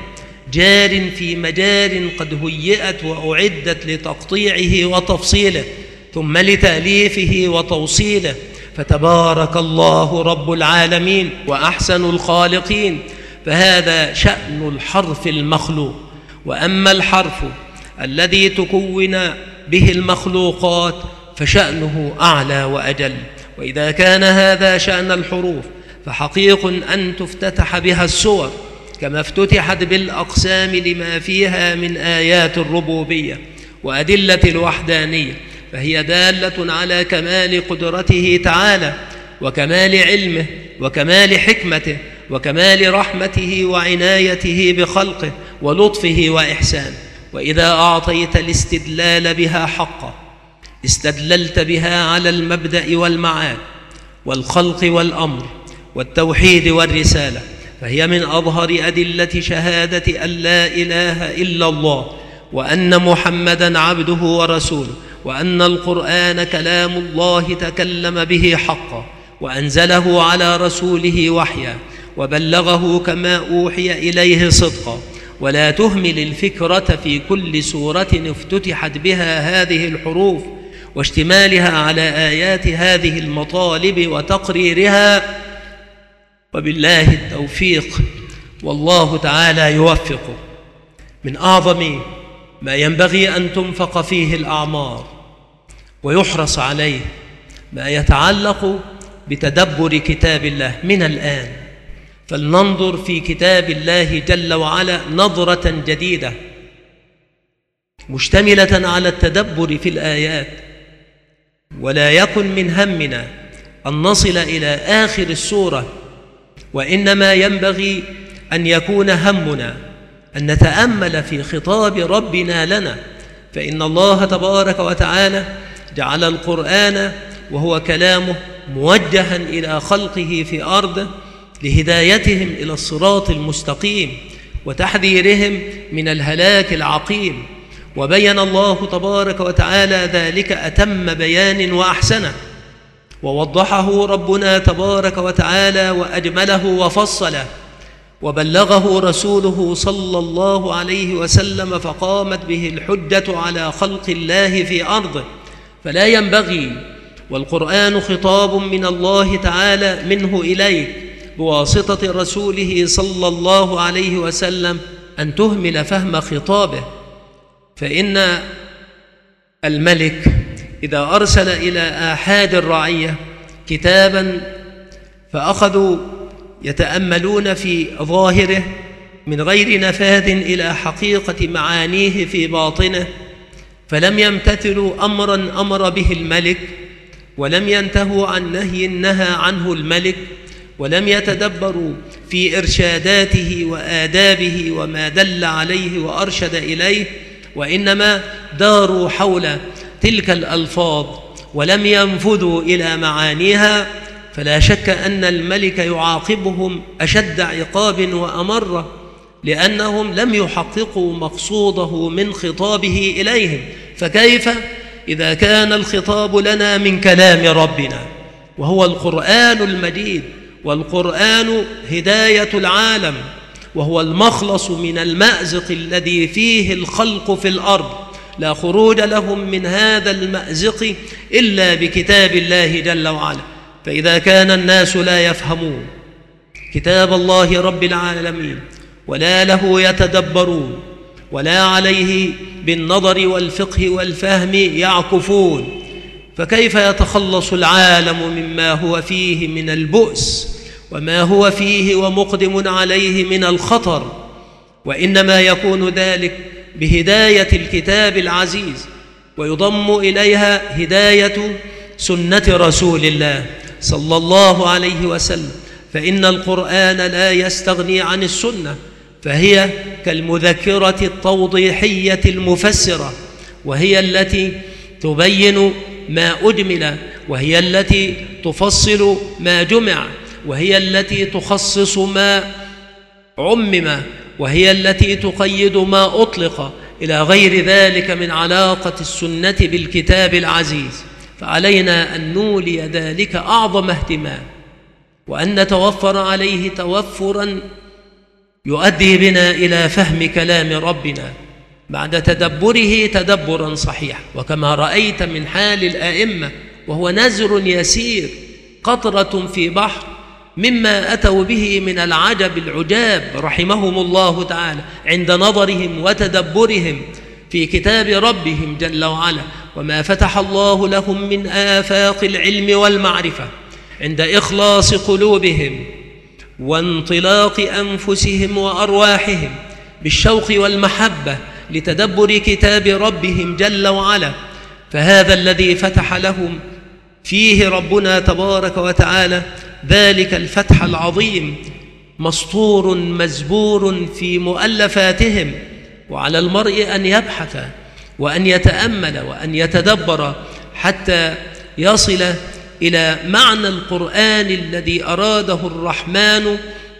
جار في مجار قد هيئت وأعدت لتقطيعه وتفصيله، ثم لتأليفه وتوصيله. فتبارك الله رب العالمين وأحسن الخالقين. فهذا شأن الحرف المخلوق. وأما الحرف الذي تكون به المخلوقات فشأنه أعلى وأجل. وإذا كان هذا شأن الحروف فحقيق أن تفتتح بها السور كما افتتحت بالأقسام لما فيها من آيات الربوبية وأدلة الوحدانية، فهي دالة على كمال قدرته تعالى وكمال علمه وكمال حكمته وكمال رحمته وعنايته بخلقه ولطفه وإحسانه. وإذا أعطيت الاستدلال بها حقا استدللت بها على المبدأ والمعاد والخلق والأمر والتوحيد والرسالة، فهي من أظهر أدلة شهادة أن لا إله إلا الله، وأن محمدًا عبده ورسوله، وأن القرآن كلام الله تكلم به حقا، وأنزله على رسوله وحيا، وبلغه كما أوحي إليه صدقا، ولا تهمل الفكرة في كل سورة افتتحت بها هذه الحروف واشتمالها على آيات هذه المطالب وتقريرها، وبالله التوفيق، والله تعالى يوفق. من أعظم ما ينبغي أن تنفق فيه الأعمار ويحرص عليه ما يتعلق بتدبر كتاب الله من الآن. فلننظر في كتاب الله جل وعلا نظرة جديدة مشتملة على التدبر في الآيات، ولا يكن من همنا أن نصل إلى آخر السورة، وإنما ينبغي أن يكون همنا أن نتأمل في خطاب ربنا لنا، فإن الله تبارك وتعالى جعل القرآن وهو كلامه موجها إلى خلقه في أرضه لهدايتهم إلى الصراط المستقيم وتحذيرهم من الهلاك العقيم، وبين الله تبارك وتعالى ذلك أتم بيان وأحسنه، ووضحه ربنا تبارك وتعالى وأجمله وفصله، وبلغه رسوله صلى الله عليه وسلم فقامت به الحجة على خلق الله في أرضه. فلا ينبغي، والقرآن خطاب من الله تعالى منه إليك بواسطة رسوله صلى الله عليه وسلم، أن تهمل فهم خطابه. فإن الملك إذا أرسل إلى آحاد الرعية كتابا فأخذوا يتأملون في ظاهره من غير نفاذ إلى حقيقة معانيه في باطنه، فلم يمتثلوا أمرا أمر به الملك، ولم ينتهوا عن نهي نهى عنه الملك، ولم يتدبروا في إرشاداته وآدابه وما دل عليه وأرشد إليه، وإنما داروا حول تلك الألفاظ ولم ينفذوا إلى معانيها، فلا شك أن الملك يعاقبهم أشد عقاب وأمر، لأنهم لم يحققوا مقصوده من خطابه إليهم. فكيف إذا كان الخطاب لنا من كلام ربنا وهو القرآن المجيد، والقرآن هداية العالم، وهو المخلص من المأزق الذي فيه الخلق في الأرض، لا خروج لهم من هذا المأزق إلا بكتاب الله جل وعلا. فإذا كان الناس لا يفهمون كتاب الله رب العالمين ولا له يتدبرون ولا عليه بالنظر والفقه والفهم يعكفون، فكيف يتخلص العالم مما هو فيه من البؤس وما هو فيه ومقدم عليه من الخطر؟ وإنما يكون ذلك بهداية الكتاب العزيز، ويضم إليها هداية سنة رسول الله صلى الله عليه وسلم، فإن القرآن لا يستغني عن السنة، فهي كالمذكرة التوضيحية المفسرة، وهي التي تبين ما أجمل، وهي التي تفصل ما جمع، وهي التي تخصص ما عمم، وهي التي تقيد ما أطلق، إلى غير ذلك من علاقة السنة بالكتاب العزيز. فعلينا أن نولي ذلك أعظم اهتمام، وأن نتوفر عليه توفرا يؤدي بنا إلى فهم كلام ربنا بعد تدبره تدبرا صحيحا. وكما رأيت من حال الآئمة، وهو نزر يسير قطرة في بحر مما أتوا به من العجب العجاب رحمهم الله تعالى عند نظرهم وتدبرهم في كتاب ربهم جل وعلا، وما فتح الله لهم من آفاق العلم والمعرفة عند إخلاص قلوبهم وانطلاق أنفسهم وأرواحهم بالشوق والمحبة لتدبر كتاب ربهم جل وعلا. فهذا الذي فتح لهم فيه ربنا تبارك وتعالى ذلك الفتح العظيم مسطور مزبور في مؤلفاتهم، وعلى المرء أن يبحث وأن يتأمل وأن يتدبر حتى يصل إلى معنى القرآن الذي أراده الرحمن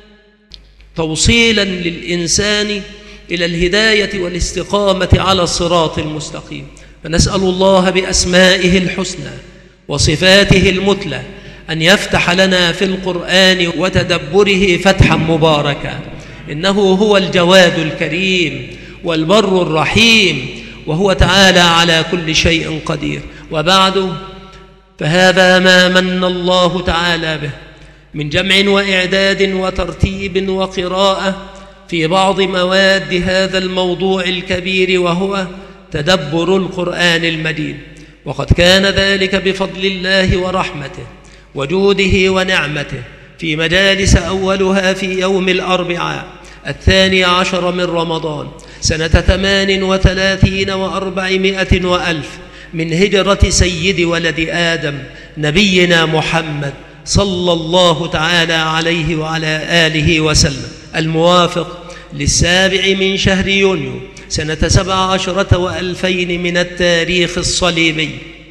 توصيلا للإنسان إلى الهداية والاستقامة على الصراط المستقيم. فنسأل الله بأسمائه الحسنى وصفاته المثلى أن يفتح لنا في القرآن وتدبره فتحا مباركا، إنه هو الجواد الكريم والبر الرحيم، وهو تعالى على كل شيء قدير. وبعد، فهذا ما من الله تعالى به من جمع وإعداد وترتيب وقراءة في بعض مواد هذا الموضوع الكبير، وهو تدبر القرآن المجيد. وقد كان ذلك بفضل الله ورحمته وجوده ونعمته في مجالس أولها في يوم الأربعاء الثاني عشر من رمضان سنة ثمان وثلاثين وأربعمائة وألف من هجرة سيد ولد آدم نبينا محمد صلى الله تعالى عليه وعلى آله وسلم، الموافق للسابع من شهر يونيو سنة سبع عشرة وألفين من التاريخ الصليبي،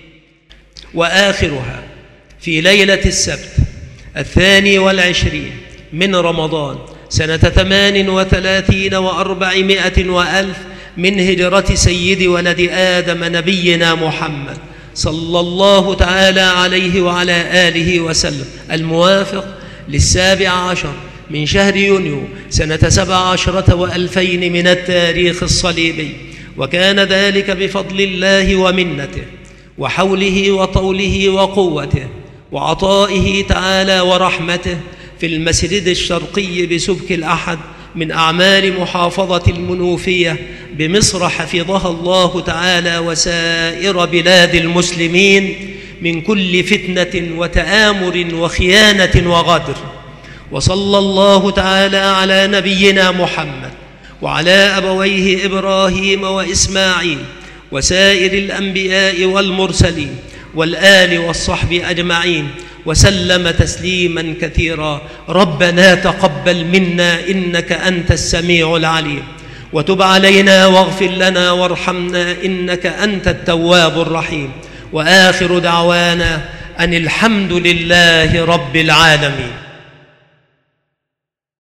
وآخرها في ليلة السبت الثاني والعشرين من رمضان سنة ثمان وثلاثين وأربعمائة وألف من هجرة سيد ولد آدم نبينا محمد صلى الله تعالى عليه وعلى آله وسلم، الموافق للسابع عشر من شهر يونيو سنة سبع عشرة وألفين من التاريخ الصليبي. وكان ذلك بفضل الله ومنته وحوله وطوله وقوته وعطائه تعالى ورحمته في المسجد الشرقي بسبك الأحد من أعمال محافظة المنوفية بمصر، حفظها الله تعالى وسائر بلاد المسلمين من كل فتنة وتآمر وخيانة وغدر. وصلى الله تعالى على نبينا محمد وعلى أبويه إبراهيم وإسماعيل وسائر الأنبياء والمرسلين والآل والصحب أجمعين وسلم تسليما كثيرا. ربنا تقبل منا إنك أنت السميع العليم، وتب علينا واغفر لنا وارحمنا إنك أنت التواب الرحيم. وآخر دعوانا أن الحمد لله رب العالمين.